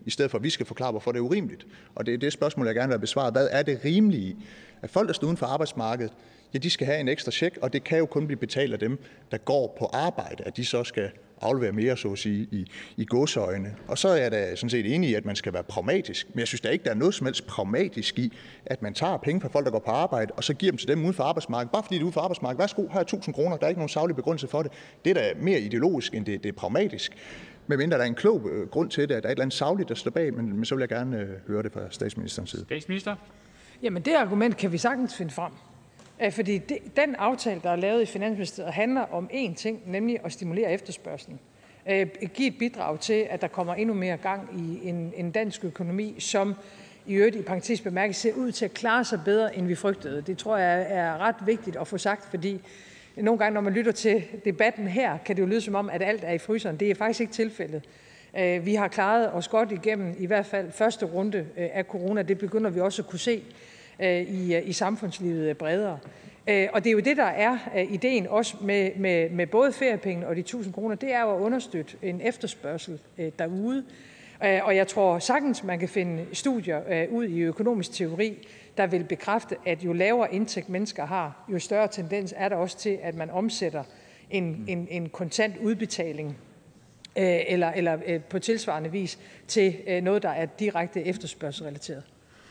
i stedet for at vi skal forklare, hvorfor det er urimeligt. Og det er det spørgsmål, jeg gerne vil have besvaret. Hvad er det rimelige? At folk, der står uden for arbejdsmarkedet, ja, de skal have en ekstra check, og det kan jo kun blive betalt af dem, der går på arbejde, at de så skal aflevere mere, så at sige, i gåseøjne. Og så er jeg da sådan set enig i, at man skal være pragmatisk. Men jeg synes da ikke, der er noget som helst pragmatisk i, at man tager penge fra folk, der går på arbejde, og så giver dem til dem uden for arbejdsmarkedet. Bare fordi de er ude for arbejdsmarkedet. Værsgo, her er 1.000 kroner. Der er ikke nogen saglig begrundelse for det. Det er da mere ideologisk, end det er pragmatisk. Medmindre der er en klog grund til det, at der er et eller andet sagligt, der står bag, men så vil jeg gerne høre det fra statsministerens side. Statsminister? Jamen det argument kan vi sagtens finde frem. Fordi den aftale, der er lavet i Finansministeriet, handler om én ting, nemlig at stimulere efterspørgslen. Give et bidrag til, at der kommer endnu mere gang i en dansk økonomi, som i øvrigt i parentes bemærket ser ud til at klare sig bedre, end vi frygtede. Det tror jeg er ret vigtigt at få sagt, fordi nogle gange, når man lytter til debatten her, kan det jo lyde som om, at alt er i fryseren. Det er faktisk ikke tilfældet. Vi har klaret os godt igennem i hvert fald første runde af corona. Det begynder vi også at kunne se i samfundslivet bredere. Og det er jo det, der er ideen også med både feriepenge og de 1.000 kroner, det er jo at understøtte en efterspørgsel derude. Og jeg tror sagtens, man kan finde studier ud i økonomisk teori, der vil bekræfte, at jo lavere indtægt mennesker har, jo større tendens er der også til, at man omsætter en kontant udbetaling eller på tilsvarende vis til noget, der er direkte efterspørgselsrelateret.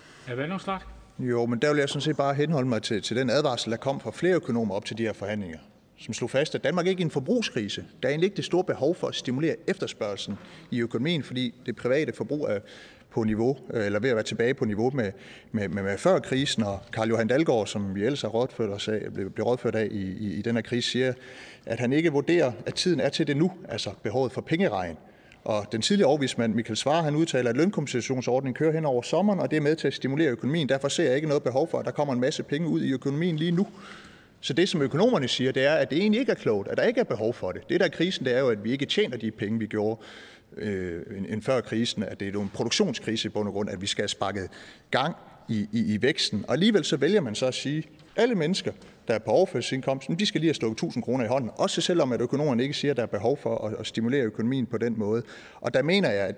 Jo, men der vil jeg sådan set bare henholde mig til den advarsel, der kom fra flere økonomer op til de her forhandlinger, som slog fast, at Danmark ikke er i en forbrugskrise. Der er egentlig ikke det store behov for at stimulere efterspørgselen i økonomien, fordi det private forbrug er på niveau, eller ved at være tilbage på niveau med før krisen. Og Carl Johan Dalgaard, som vi ellers har blev rådført af i den her krise, siger, at han ikke vurderer, at tiden er til det nu, altså behovet for pengeregn. Og den tidligere overvismand Michael Svarer, han udtaler, at lønkompensationsordningen kører hen over sommeren, og det er med til at stimulere økonomien. Derfor ser jeg ikke noget behov for, at der kommer en masse penge ud i økonomien lige nu. Så det, som økonomerne siger, det er, at det egentlig ikke er klogt, at der ikke er behov for det. Det, der er krisen, det er jo, at vi ikke tjener de penge, vi gjorde end før krisen. At det er jo en produktionskrise i bund og grund, at vi skal have sparket gang i væksten. Og alligevel så vælger man så at sige, at alle mennesker, der er på overførselsindkomsten, de skal lige have stukket 1.000 kroner i hånden. Også selvom at økonomerne ikke siger, at der er behov for at stimulere økonomien på den måde. Og der mener jeg,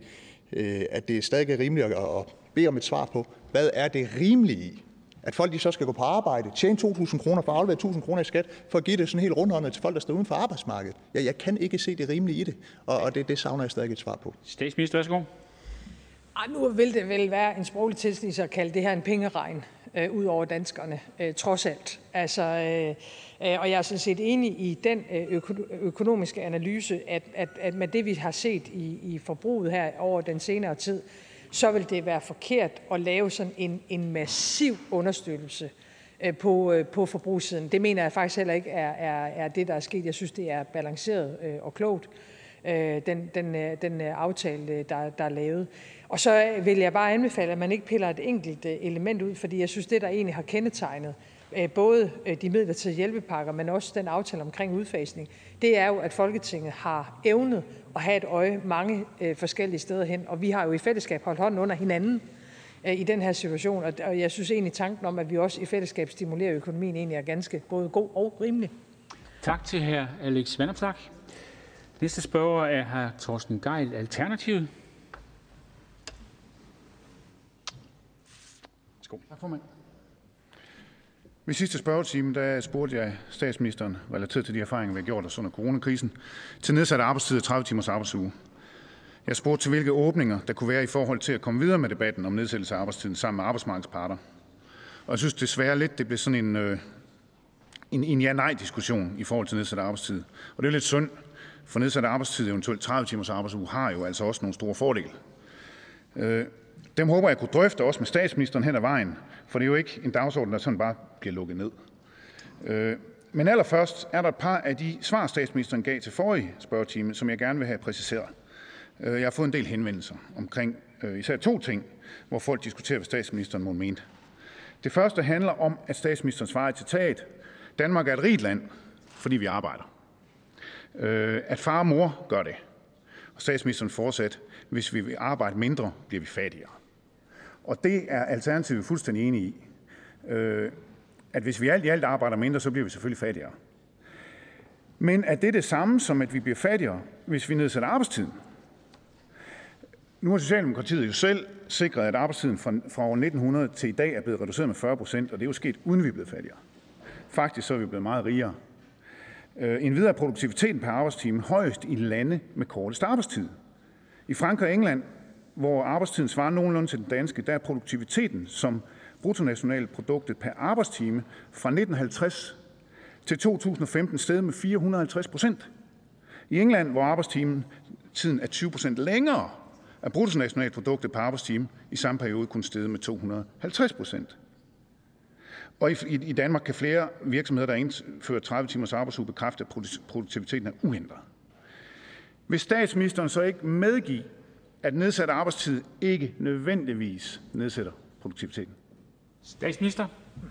at det stadig er rimeligt at bede om et svar på, hvad er det rimelige i? At folk de så skal gå på arbejde, tjene 2.000 kroner for at aflevere 1.000 kroner i skat, for at give det sådan helt rundhåndet til folk, der står uden for arbejdsmarkedet. Jeg kan ikke se det rimelige i det, og det savner jeg stadig et svar på. Statsminister, værsgo. Nu vil det vel være en sproglig tilsnigelse at kalde det her en pengeregn ud over danskerne, trods alt. Og jeg er sådan set enig i den økonomiske analyse, at med det, vi har set i forbruget her over den senere tid, så vil det være forkert at lave sådan en massiv understøttelse på forbrugssiden. Det mener jeg faktisk heller ikke er det, der er sket. Jeg synes, det er balanceret og klogt, den aftale, der er lavet. Og så vil jeg bare anbefale, at man ikke piller et enkelt element ud, fordi jeg synes, det, der egentlig har kendetegnet både de midlertidige hjælpepakker, men også den aftale omkring udfasning, det er jo, at Folketinget har evnet at have et øje mange forskellige steder hen, og vi har jo i fællesskab holdt hånden under hinanden i den her situation, og jeg synes egentlig, tanken om, at vi også i fællesskab stimulerer økonomien, egentlig er ganske både god og rimelig. Tak til hr. Alex Vanopslagh. Næste spørger er hr. Torsten Gejl, Alternativet. Tak, formand. Ved sidste spørgetime, der spurgte jeg statsministeren, relateret til de erfaringer, vi har gjort os under coronakrisen, til nedsat arbejdstid og 30 timers arbejdsuge. Jeg spurgte til, hvilke åbninger der kunne være i forhold til at komme videre med debatten om nedsættelse af arbejdstiden sammen med arbejdsmarkedets parter. Og jeg synes desværre lidt, det blev sådan en ja-nej-diskussion i forhold til nedsat arbejdstid. Og det er lidt synd, for nedsat arbejdstid, eventuelt 30 timers arbejdsuge, har jo altså også nogle store fordele. Dem håber jeg kunne drøfte også med statsministeren hen ad vejen, for det er jo ikke en dagsorden, der sådan bare bliver lukket ned. Men allerførst er der et par af de svar, statsministeren gav til forrige spørgetime, som jeg gerne vil have præciseret. Jeg har fået en del henvendelser omkring især to ting, hvor folk diskuterer, hvad statsministeren må mene. Det første handler om, at statsministeren svarer et citat: Danmark er et rigt land, fordi vi arbejder. At far og mor gør det. Og statsministeren fortsat: hvis vi vil arbejde mindre, bliver vi fattigere. Og det er Alternativet fuldstændig enige i. At hvis vi alt i alt arbejder mindre, så bliver vi selvfølgelig fattigere. Men er det det samme som, at vi bliver fattigere, hvis vi nedsætter arbejdstiden? Nu har Socialdemokratiet jo selv sikret, at arbejdstiden fra år 1900 til i dag er blevet reduceret med 40%, og det er jo sket, uden vi er blevet fattigere. Faktisk så er vi blevet meget rigere. Endvidere er produktiviteten per arbejdstime højest i lande med kortest arbejdstid. I Frankrig og England, hvor arbejdstiden svarer nogenlunde til den danske, der er produktiviteten som bruttonationalproduktet per arbejdstime fra 1950 til 2015 steget med 450%. I England, hvor arbejdstiden er 20% længere, er bruttonationalproduktet per arbejdstime i samme periode kun steget med 250%. Og i Danmark kan flere virksomheder, der indfører 30 timers arbejdsuge, bekræfte, at produktiviteten er uændret. Vil statsministeren så ikke medgive, at nedsat arbejdstid ikke nødvendigvis nedsætter produktiviteten? Statsminister?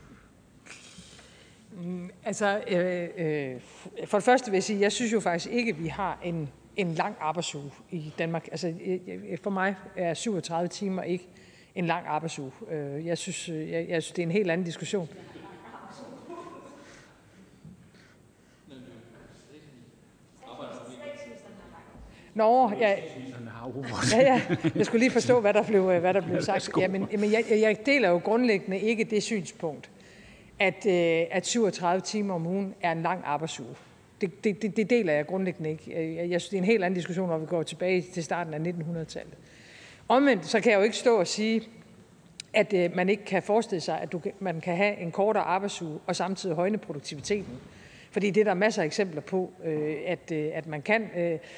Altså, for det første vil jeg sige, at jeg synes jo faktisk ikke, at vi har en lang arbejdsuge i Danmark. Altså, for mig er 37 timer ikke en lang arbejdsuge. Jeg synes, det er en helt anden diskussion. Nå, ja, jeg skulle lige forstå, hvad der blev sagt. Jamen, jeg deler jo grundlæggende ikke det synspunkt, at 37 timer om ugen er en lang arbejdsuge. Det deler jeg grundlæggende ikke. Jeg synes, det er en helt anden diskussion, når vi går tilbage til starten af 1900-tallet. Omvendt, så kan jeg jo ikke stå og sige, at man ikke kan forestille sig, at man kan have en kortere arbejdsuge og samtidig højne produktiviteten. Fordi det er der masser af eksempler på, at man kan.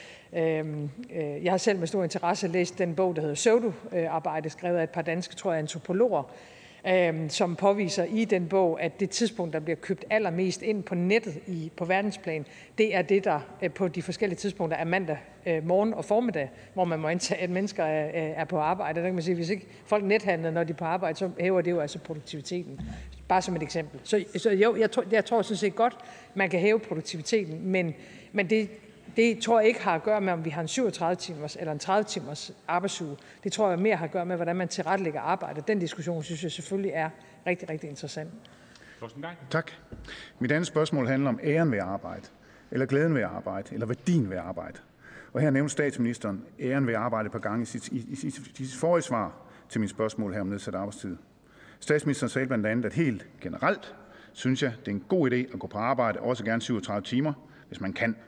Jeg har selv med stor interesse læst den bog, der hedder Pseudo-arbejde, skrevet af et par danske, tror jeg, antropologer, som påviser i den bog, at det tidspunkt, der bliver købt allermest ind på nettet på verdensplan, det er det, der på de forskellige tidspunkter er mandag morgen og formiddag, hvor man må antage, at mennesker er på arbejde. Der kan man sige, at hvis ikke folk nethandler, når de er på arbejde, så hæver det jo altså produktiviteten. Bare som et eksempel. Så jo, jeg tror sådan set godt, man kan hæve produktiviteten, men det tror jeg ikke har at gøre med, om vi har en 37-timers eller en 30-timers arbejdsuge. Det tror jeg mere har at gøre med, hvordan man tilrettelægger arbejde. Den diskussion synes jeg selvfølgelig er rigtig, rigtig interessant. Tak. Mit andet spørgsmål handler om æren ved at arbejde, eller glæden ved at arbejde, eller værdien ved at arbejde. Og her nævner statsministeren æren ved at arbejde et par gange i sit forrige svar til mine spørgsmål her om nedsat arbejdstid. Statsministeren sagde blandt andet, at helt generelt synes jeg, det er en god idé at gå på arbejde, også gerne 37 timer, hvis man kan.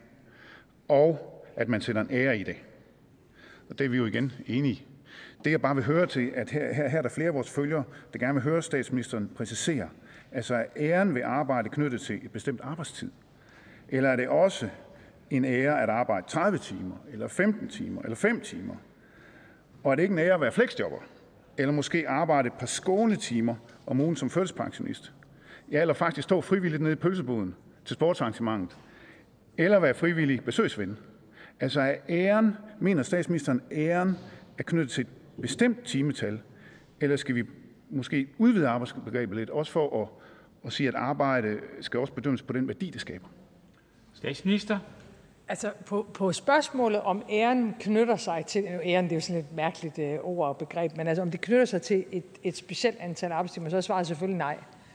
Og at man sætter en ære i det. Og det er vi jo igen enige. Det jeg bare vil høre til, at her er der flere af vores følgere, der gerne vil høre statsministeren præcisere. Altså er æren ved arbejde knyttet til et bestemt arbejdstid? Eller er det også en ære at arbejde 30 timer, eller 15 timer, eller 5 timer? Og er det ikke en ære at være fleksjobber? Eller måske arbejde et par skånetimer om ugen som førtidspensionist? Ja, eller faktisk stå frivilligt nede i pølseboden til sportsarrangementet? Eller være frivillig besøgsven. Altså er æren, mener statsministeren, æren er knyttet til et bestemt timetal, eller skal vi måske udvide arbejdsbegrebet lidt, også for at sige, at arbejde skal også bedømmes på den værdi, det skaber? Statsminister? Altså på spørgsmålet om æren knytter sig til, æren det er jo sådan et mærkeligt ord og begreb, men altså om det knytter sig til et specielt antal arbejdstimer, så er svaret selvfølgelig nej.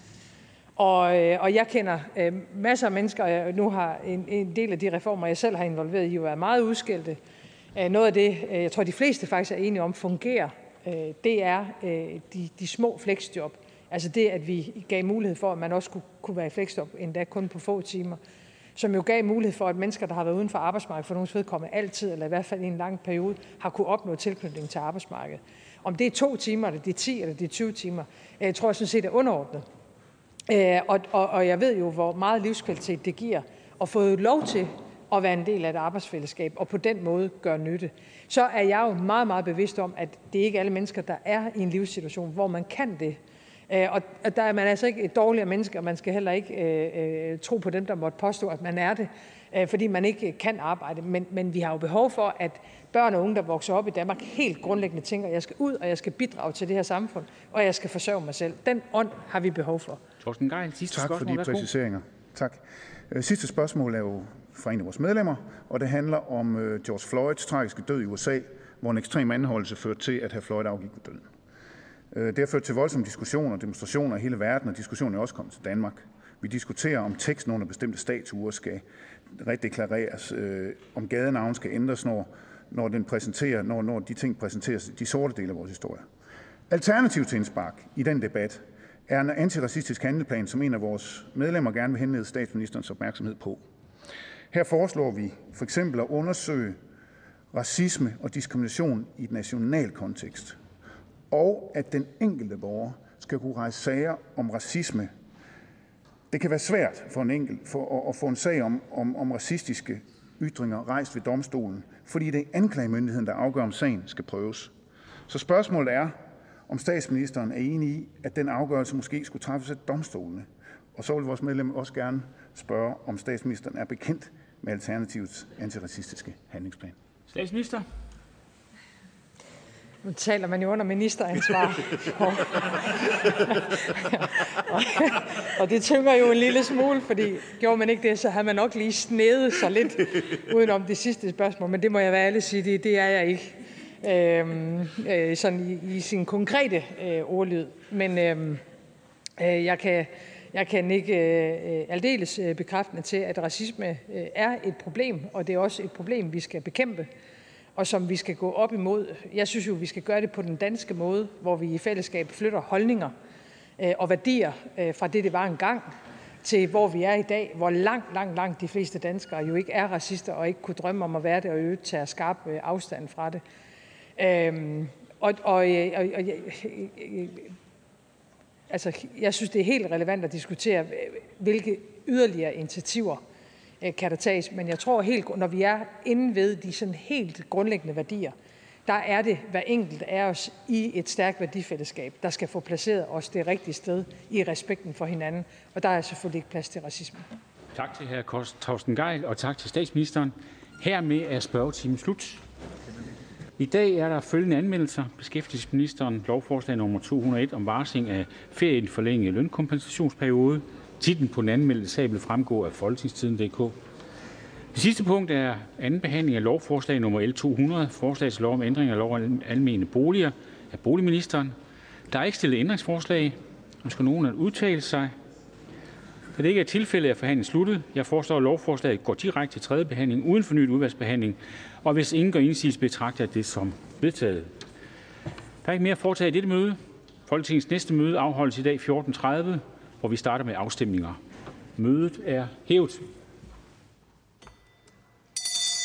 Og jeg kender masser af mennesker, og nu har en del af de reformer, jeg selv har involveret i, jo været meget udskældte. Noget af det, jeg tror de fleste faktisk er enige om, fungerer, det er de små flexjob. Altså det, at vi gav mulighed for, at man også kunne være i flexjob, endda kun på få timer, som jo gav mulighed for, at mennesker, der har været uden for arbejdsmarkedet, for nogens vedkommende altid, eller i hvert fald i en lang periode, har kunne opnå tilknytning til arbejdsmarkedet. Om det er 2 timer, eller det er 10, eller det er 20 timer, tror jeg sådan set er underordnet. Og jeg ved jo, hvor meget livskvalitet det giver at få lov til at være en del af et arbejdsfællesskab, og på den måde gøre nytte. Så er jeg jo meget, meget bevidst om, at det ikke er alle mennesker, der er i en livssituation, hvor man kan det. Og der er man altså ikke et dårligere menneske, og man skal heller ikke tro på dem, der måtte påstå, at man er det, fordi man ikke kan arbejde. Men vi har jo behov for, at børn og unge, der vokser op i Danmark, helt grundlæggende tænker, at jeg skal ud, og jeg skal bidrage til det her samfund, og jeg skal forsørge mig selv. Den ånd har vi behov for. Torsten Gejl, sidste tak spørgsmål. Tak for de præciseringer. Tak. Sidste spørgsmål er jo fra en af vores medlemmer, og det handler om George Floyds tragiske død i USA, hvor en ekstrem anholdelse førte til, at hr. Floyd afgik ved døden. Det har ført til voldsomme diskussioner og demonstrationer i hele verden, og diskussionen er også kommet til Danmark. Vi diskuterer, om teksten under bestemte statuer skal redeklareres, om gadenavn skal ændres, når de ting præsenteres, de sorte dele af vores historie. Alternativ til indspark i den debat er en antiracistisk handleplan, som en af vores medlemmer gerne vil henlede statsministerens opmærksomhed på. Her foreslår vi for eksempel at undersøge racisme og diskrimination i et national kontekst, og at den enkelte borger skal kunne rejse sager om racisme. Det kan være svært for en enkelt at få en sag om racistiske ytringer rejst ved domstolen, fordi det er anklagemyndigheden, der afgør, om sagen skal prøves. Så spørgsmålet er, om statsministeren er enig i, at den afgørelse måske skulle træffes af domstolene. Og så vil vores medlem også gerne spørge, om statsministeren er bekendt med Alternativets antiracistiske handlingsplan. Statsminister. Nu taler man jo under ministeransvar. Og det tynger jo en lille smule, fordi gjorde man ikke det, så havde man nok lige snedet sig lidt udenom det sidste spørgsmål. Men det må jeg være ærlig sige, det er jeg ikke sådan i sin konkrete ordlyd. Men jeg kan ikke aldeles bekræftende til, at racisme er et problem, og det er også et problem, vi skal bekæmpe, og som vi skal gå op imod. Jeg synes jo, vi skal gøre det på den danske måde, hvor vi i fællesskab flytter holdninger og værdier fra det var engang, til hvor vi er i dag, hvor langt de fleste danskere jo ikke er racister og ikke kunne drømme om at være det, og øvrigt tager skarp afstand fra det. Jeg synes, det er helt relevant at diskutere, hvilke yderligere initiativer kan der tages, men jeg tror når vi er inde ved de sådan helt grundlæggende værdier, der er det hver enkelt af os i et stærkt værdifællesskab, der skal få placeret os det rigtige sted i respekten for hinanden, og der er selvfølgelig ikke plads til racisme. Tak til hr. Torsten Gejl, og tak til statsministeren. Hermed er spørgetimen slut. I dag er der følgende anmeldelser. Beskæftigelsesministeren lovforslag nummer 201 om varsling af ferieforlænget lønkompensationsperiode. Titlen på den anmeldte sag vil fremgå af Folketingstidende.dk. Det sidste punkt er anden behandling af lovforslag nummer L 200, forslag til lov om ændring af lov om almene boliger af boligministeren. Der er ikke stillet ændringsforslag. Ønsker nogen at udtale sig? Da det ikke er tilfældet, er forhandlingen sluttet. Jeg foreslår, at lovforslaget går direkte til tredje behandling uden fornyet udvalgsbehandling, og hvis ingen gør indsigelse, betragter jeg det som vedtaget. Der er ikke mere at foretage i dette møde. Folketingets næste møde afholdes i dag 14.30, hvor vi starter med afstemninger. Mødet er hævet.